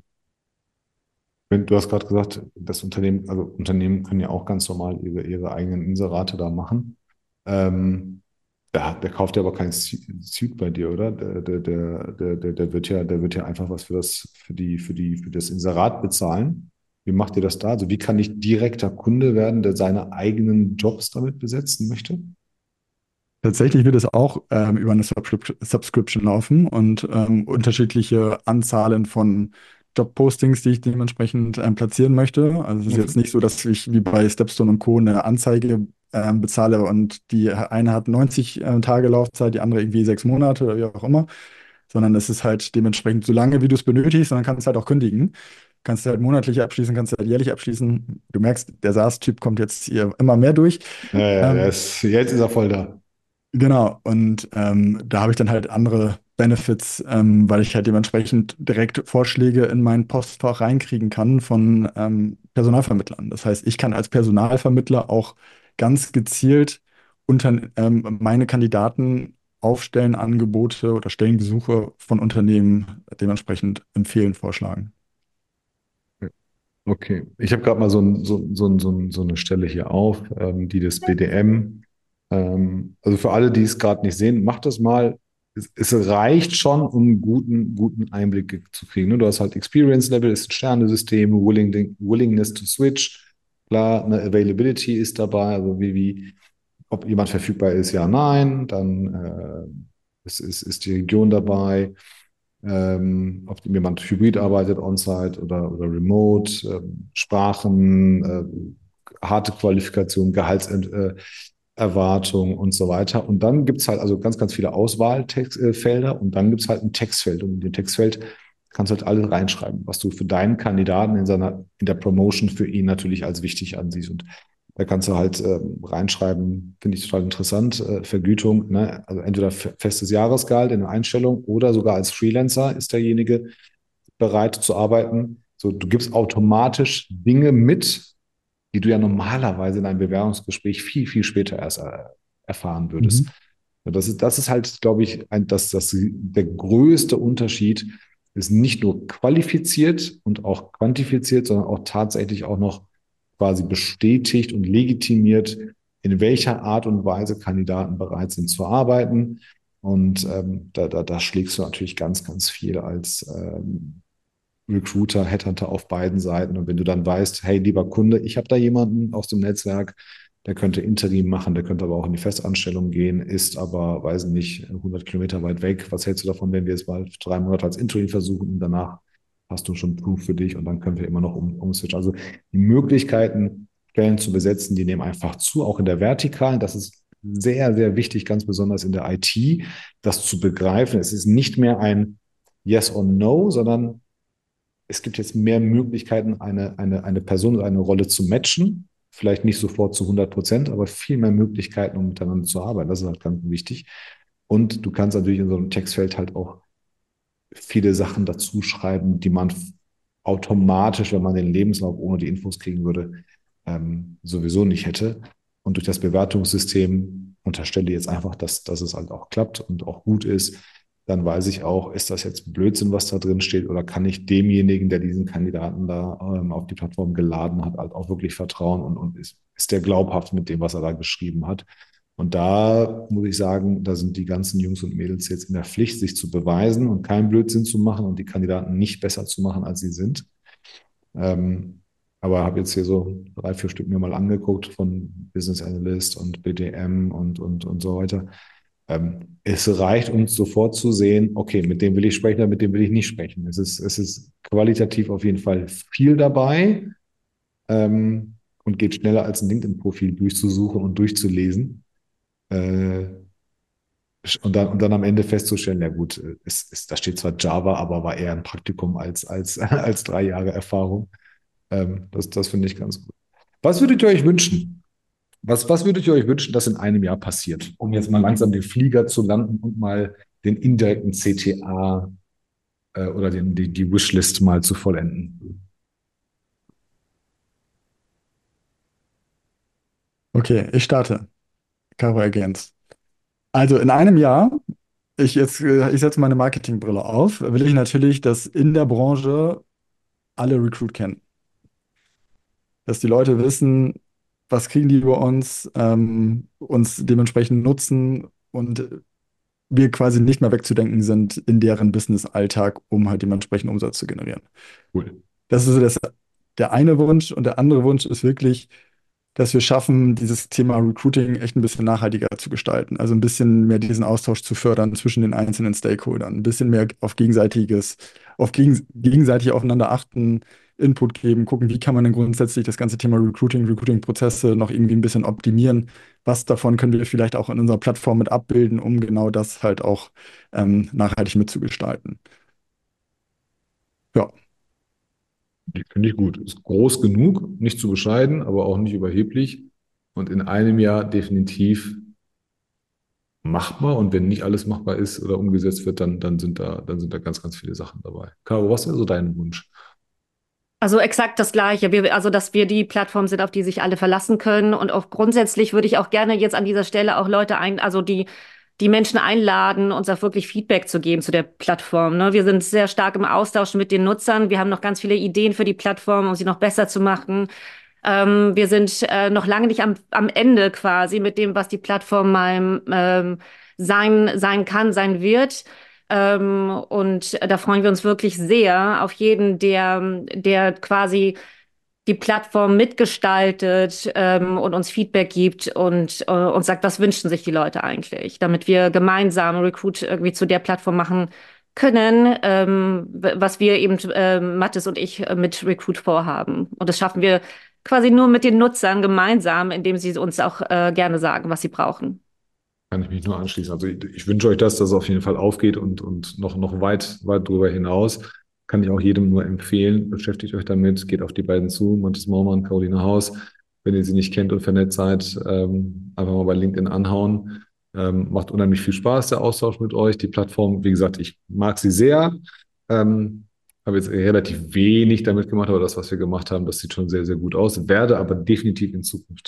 Wenn- Du hast gerade gesagt, das Unternehmen, also Unternehmen können ja auch ganz normal ihre, ihre eigenen Inserate da machen. Ähm, der, der kauft ja aber kein Suit bei dir, oder? Der, der, der, der, der der wird ja, der wird ja einfach was für das, für die, für die, für das Inserat bezahlen. Wie macht ihr das da? Also wie kann ich direkter Kunde werden, der seine eigenen Jobs damit besetzen möchte? Tatsächlich wird es auch ähm, über eine Subscrip Subscription laufen und ähm, unterschiedliche Anzahlen von Jobpostings, die ich dementsprechend ähm, platzieren möchte. Also es ist Okay. jetzt nicht so, dass ich wie bei Stepstone und Co. eine Anzeige ähm, bezahle und die eine hat neunzig äh, Tage Laufzeit, die andere irgendwie sechs Monate oder wie auch immer, sondern es ist halt dementsprechend so lange, wie du es benötigst und dann kannst du halt auch kündigen. Kannst du halt monatlich abschließen, kannst du halt jährlich abschließen. Du merkst, der SaaS-Typ kommt jetzt hier immer mehr durch. Ja, ja, der Ähm, ist, jetzt ist er voll da. Genau, und ähm, da habe ich dann halt andere Benefits, ähm, weil ich halt dementsprechend direkt Vorschläge in mein Postfach reinkriegen kann von ähm, Personalvermittlern. Das heißt, ich kann als Personalvermittler auch ganz gezielt unter, ähm, meine Kandidaten aufstellen, Angebote oder Stellengesuche von Unternehmen dementsprechend empfehlen, vorschlagen. Okay, ich habe gerade mal so, ein, so, so, so, so eine Stelle hier auf, ähm, die des B D M. Ähm, also für alle, die es gerade nicht sehen, macht das mal. Es, es reicht schon, um einen guten, guten Einblick zu kriegen. Ne? Du hast halt Experience Level, ist ein Sternesystem, Willing, Willingness to Switch, klar, eine Availability ist dabei, also wie, wie, ob jemand verfügbar ist, ja, nein, dann äh, ist, ist, ist die Region dabei, ähm, ob jemand hybrid arbeitet, on-site oder, oder remote, ähm, Sprachen, äh, harte Qualifikation, Gehaltserwartung äh, Erwartung und so weiter. Und dann gibt es halt also ganz, ganz viele Auswahlfelder und dann gibt es halt ein Textfeld. Und in dem Textfeld kannst du halt alles reinschreiben, was du für deinen Kandidaten in seiner, in der Promotion für ihn natürlich als wichtig ansiehst. Und da kannst du halt ähm, reinschreiben, finde ich total interessant, äh, Vergütung, ne? Also entweder fe- festes Jahresgehalt in der Einstellung oder sogar als Freelancer ist derjenige bereit zu arbeiten. So, du gibst automatisch Dinge mit, die du ja normalerweise in einem Bewerbungsgespräch viel, viel später erst äh, erfahren würdest. Mhm. Das ist, das ist halt, glaube ich, ein, das, das, der größte Unterschied ist nicht nur qualifiziert und auch quantifiziert, sondern auch tatsächlich auch noch quasi bestätigt und legitimiert, in welcher Art und Weise Kandidaten bereit sind zu arbeiten. Und ähm, da, da, da schlägst du natürlich ganz, ganz viel als ähm, Recruiter, Headhunter auf beiden Seiten. Und wenn du dann weißt, hey, lieber Kunde, ich habe da jemanden aus dem Netzwerk, der könnte Interim machen, der könnte aber auch in die Festanstellung gehen, ist aber, weiß ich nicht, hundert Kilometer weit weg. Was hältst du davon, wenn wir es mal drei Monate als Interim versuchen und danach hast du schon Proof für dich und dann können wir immer noch um, umswitchen. Also die Möglichkeiten, Stellen zu besetzen, die nehmen einfach zu, auch in der Vertikalen. Das ist sehr, sehr wichtig, ganz besonders in der I T, das zu begreifen. Es ist nicht mehr ein Yes or No, sondern es gibt jetzt mehr Möglichkeiten, eine, eine, eine Person oder eine Rolle zu matchen. Vielleicht nicht sofort zu hundert Prozent, aber viel mehr Möglichkeiten, um miteinander zu arbeiten. Das ist halt ganz wichtig. Und du kannst natürlich in so einem Textfeld halt auch viele Sachen dazu schreiben, die man automatisch, wenn man den Lebenslauf ohne die Infos kriegen würde, ähm, sowieso nicht hätte. Und durch das Bewertungssystem unterstelle ich jetzt einfach, dass, dass es halt auch klappt und auch gut ist. Dann weiß ich auch, ist das jetzt Blödsinn, was da drin steht, oder kann ich demjenigen, der diesen Kandidaten da ähm, auf die Plattform geladen hat, halt auch wirklich vertrauen und, und ist, ist der glaubhaft mit dem, was er da geschrieben hat. Und da muss ich sagen, da sind die ganzen Jungs und Mädels jetzt in der Pflicht, sich zu beweisen und keinen Blödsinn zu machen und die Kandidaten nicht besser zu machen, als sie sind. Ähm, aber habe jetzt hier so drei, vier Stück mir mal angeguckt von Business Analyst und B D M und, und, und so weiter. Ähm, es reicht uns sofort zu sehen, okay, mit dem will ich sprechen, mit dem will ich nicht sprechen. Es ist, es ist qualitativ auf jeden Fall viel dabei ähm, und geht schneller als ein LinkedIn-Profil durchzusuchen und durchzulesen. Äh, und dann, und dann am Ende festzustellen, ja gut, es, es, da steht zwar Java, aber war eher ein Praktikum als, als, als drei Jahre Erfahrung. Ähm, das das finde ich ganz gut. Was würdet ihr euch wünschen? Was, was würdet ihr euch wünschen, dass in einem Jahr passiert, um jetzt mal langsam den Flieger zu landen und mal den indirekten C T A äh, oder den, die, die Wishlist mal zu vollenden? Okay, ich starte. Caro ergänzt. Also in einem Jahr, ich jetzt, äh, ich setze meine Marketingbrille auf, will ich natürlich, dass in der Branche alle Recruit kennen. Dass die Leute wissen, was kriegen die über uns, ähm, uns dementsprechend nutzen und wir quasi nicht mehr wegzudenken sind in deren Business-Alltag, um halt dementsprechend Umsatz zu generieren. Cool. Das ist so das, der eine Wunsch. Und der andere Wunsch ist wirklich, dass wir schaffen, dieses Thema Recruiting echt ein bisschen nachhaltiger zu gestalten. Also ein bisschen mehr diesen Austausch zu fördern zwischen den einzelnen Stakeholdern, ein bisschen mehr auf gegenseitiges, auf gegen, gegenseitig aufeinander achten, Input geben, gucken, wie kann man denn grundsätzlich das ganze Thema Recruiting, Recruiting-Prozesse noch irgendwie ein bisschen optimieren. Was davon können wir vielleicht auch in unserer Plattform mit abbilden, um genau das halt auch ähm, nachhaltig mitzugestalten. Ja. Die finde ich gut. Ist groß genug, nicht zu bescheiden, aber auch nicht überheblich. Und in einem Jahr definitiv machbar. Und wenn nicht alles machbar ist oder umgesetzt wird, dann, dann sind da, dann sind da ganz, ganz viele Sachen dabei. Caro, was wäre so dein Wunsch? Also exakt das Gleiche. Wir, also, dass wir die Plattform sind, auf die sich alle verlassen können. Und auch grundsätzlich würde ich auch gerne jetzt an dieser Stelle auch Leute ein, also die, die Menschen einladen, uns auch wirklich Feedback zu geben zu der Plattform. Ne? Wir sind sehr stark im Austausch mit den Nutzern. Wir haben noch ganz viele Ideen für die Plattform, um sie noch besser zu machen. Ähm, wir sind äh, noch lange nicht am, am Ende quasi mit dem, was die Plattform mal ähm, sein, sein kann, sein wird. Ähm, und da freuen wir uns wirklich sehr auf jeden, der, der quasi die Plattform mitgestaltet ähm, und uns Feedback gibt und äh, uns sagt, was wünschen sich die Leute eigentlich, damit wir gemeinsam Recruit irgendwie zu der Plattform machen können, ähm, was wir eben, äh, Mathis und ich, äh, mit Recruit vorhaben. Und das schaffen wir quasi nur mit den Nutzern gemeinsam, indem sie uns auch äh, gerne sagen, was sie brauchen. Kann ich mich nur anschließen. Also ich, ich wünsche euch das, dass es auf jeden Fall aufgeht und, und noch, noch weit, weit drüber hinaus. Kann ich auch jedem nur empfehlen. Beschäftigt euch damit, geht auf die beiden zu, Mathis Maumann, Caroline Haus. Wenn ihr sie nicht kennt und vernetzt seid, ähm, einfach mal bei LinkedIn anhauen. Ähm, macht unheimlich viel Spaß, der Austausch mit euch. Die Plattform, wie gesagt, ich mag sie sehr. Ähm, habe jetzt relativ wenig damit gemacht, aber das, was wir gemacht haben, das sieht schon sehr, sehr gut aus. Werde aber definitiv in Zukunft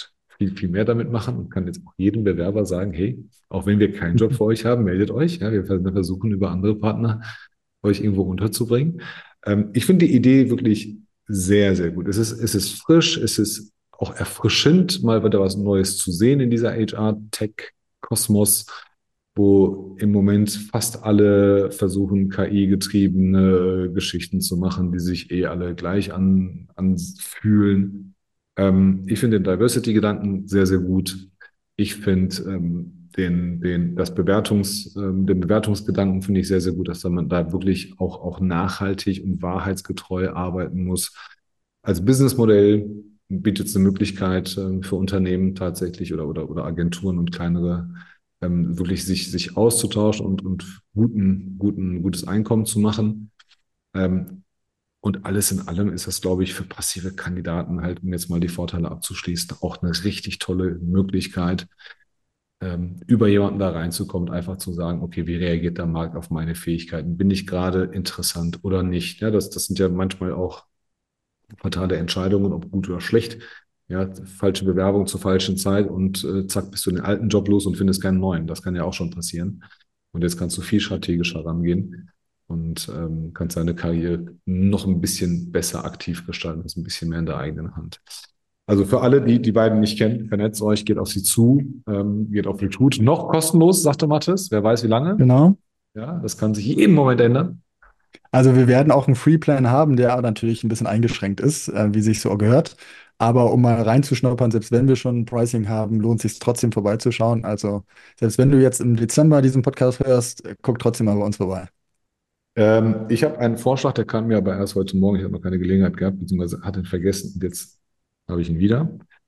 viel, viel mehr damit machen und kann jetzt auch jedem Bewerber sagen, hey, auch wenn wir keinen Job für euch haben, meldet euch. Ja, wir versuchen über andere Partner euch irgendwo unterzubringen. Ähm, ich finde die Idee wirklich sehr, sehr gut. Es ist, es ist frisch, es ist auch erfrischend, mal wieder was Neues zu sehen in dieser H R-Tech-Kosmos, wo im Moment fast alle versuchen, K I-getriebene Geschichten zu machen, die sich eh alle gleich an, anfühlen. Ähm, ich finde den Diversity-Gedanken sehr, sehr gut. Ich finde ähm, den, den, das Bewertungs, ähm, den Bewertungsgedanken finde ich sehr, sehr gut, dass man da wirklich auch, auch nachhaltig und wahrheitsgetreu arbeiten muss. Als Businessmodell bietet es eine Möglichkeit ähm, für Unternehmen tatsächlich oder, oder, oder Agenturen und kleinere ähm, wirklich sich, sich auszutauschen und, und guten, guten, gutes Einkommen zu machen. Ähm, und alles in allem ist das, glaube ich, für passive Kandidaten halt, um jetzt mal die Vorteile abzuschließen, auch eine richtig tolle Möglichkeit, ähm, über jemanden da reinzukommen und einfach zu sagen, okay, wie reagiert der Markt auf meine Fähigkeiten? Bin ich gerade interessant oder nicht? Ja, das, das sind ja manchmal auch fatale Entscheidungen, ob gut oder schlecht. Ja, falsche Bewerbung zur falschen Zeit und äh, zack, bist du den alten Job los und findest keinen neuen. Das kann ja auch schon passieren. Und jetzt kannst du viel strategischer rangehen und ähm, kannst deine Karriere noch ein bisschen besser aktiv gestalten, ist ein bisschen mehr in der eigenen Hand. Also für alle, die die beiden nicht kennen, vernetzt euch, geht auf sie zu, ähm, geht auf Recruit. Noch kostenlos, sagte Mathis. Wer weiß wie lange. Genau. Ja, das kann sich jeden Moment ändern. Also wir werden auch einen Free-Plan haben, der natürlich ein bisschen eingeschränkt ist, äh, wie sich so gehört. Aber um mal reinzuschnuppern, selbst wenn wir schon ein Pricing haben, lohnt es sich trotzdem vorbeizuschauen. Also selbst wenn du jetzt im Dezember diesen Podcast hörst, äh, guck trotzdem mal bei uns vorbei. Ähm, ich habe einen Vorschlag, der kam mir aber erst heute Morgen. Ich habe noch keine Gelegenheit gehabt, beziehungsweise hatte ihn vergessen und jetzt habe ich ihn wieder.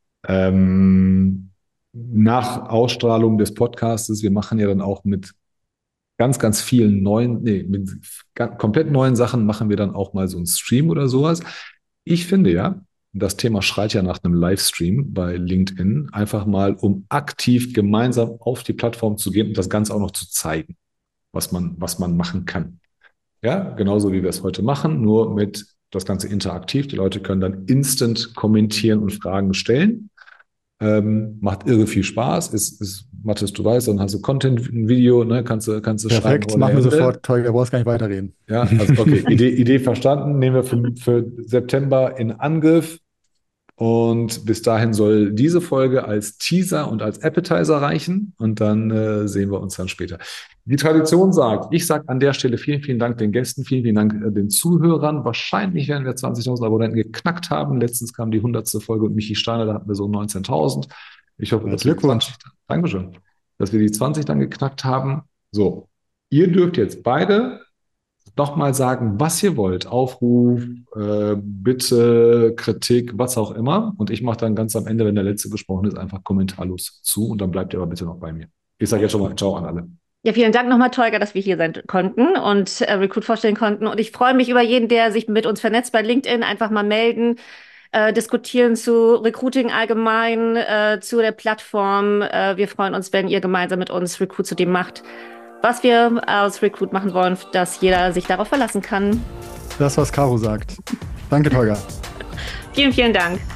Ähm, nach Ausstrahlung des Podcastes, wir machen ja dann auch mit ganz, ganz vielen neuen, nee, mit ga- komplett neuen Sachen machen wir dann auch mal so einen Stream oder sowas. Ich finde ja, das Thema schreit ja nach einem Livestream bei LinkedIn, einfach mal, um aktiv gemeinsam auf die Plattform zu gehen und das Ganze auch noch zu zeigen, was man, was man machen kann. Ja, genauso wie wir es heute machen, nur mit das Ganze interaktiv. Die Leute können dann instant kommentieren und Fragen stellen. Ähm, macht irre viel Spaß. Ist, ist, Mathis, du weißt, dann hast du Content, ein Video, ne, kannst du, kannst du schreiben Perfekt, ohne machen wir Ende. sofort. Tolga, brauchst gar nicht weiterreden. Ja, also okay, Idee, Idee verstanden. Nehmen wir für, für September in Angriff. Und bis dahin soll diese Folge als Teaser und als Appetizer reichen. Und dann äh, sehen wir uns dann später. Die Tradition sagt, ich sage an der Stelle vielen, vielen Dank den Gästen, vielen, vielen Dank äh, den Zuhörern. Wahrscheinlich werden wir zwanzigtausend Abonnenten geknackt haben. Letztens kam die hundertste Folge und Michi Steiner, da hatten wir so neunzehntausend. Ich hoffe, Ja, dass wir die Glückwunsch. zwanzig, Dankeschön, dass wir die zwanzig dann geknackt haben. So, ihr dürft jetzt beide nochmal sagen, was ihr wollt. Aufruf, äh, Bitte, Kritik, was auch immer. Und ich mache dann ganz am Ende, wenn der Letzte gesprochen ist, einfach kommentarlos zu. Und dann bleibt ihr aber bitte noch bei mir. Ich sage jetzt schon mal Ciao an alle. Ja, vielen Dank nochmal, Tolga, dass wir hier sein konnten und äh, Recruit vorstellen konnten. Und ich freue mich über jeden, der sich mit uns vernetzt bei LinkedIn. Einfach mal melden, äh, diskutieren zu Recruiting allgemein, äh, zu der Plattform. Äh, wir freuen uns, wenn ihr gemeinsam mit uns Recruit zu dem macht, was wir aus Recruit machen wollen, dass jeder sich darauf verlassen kann. Das, was Caro sagt. Danke, Tolga. Vielen, vielen Dank.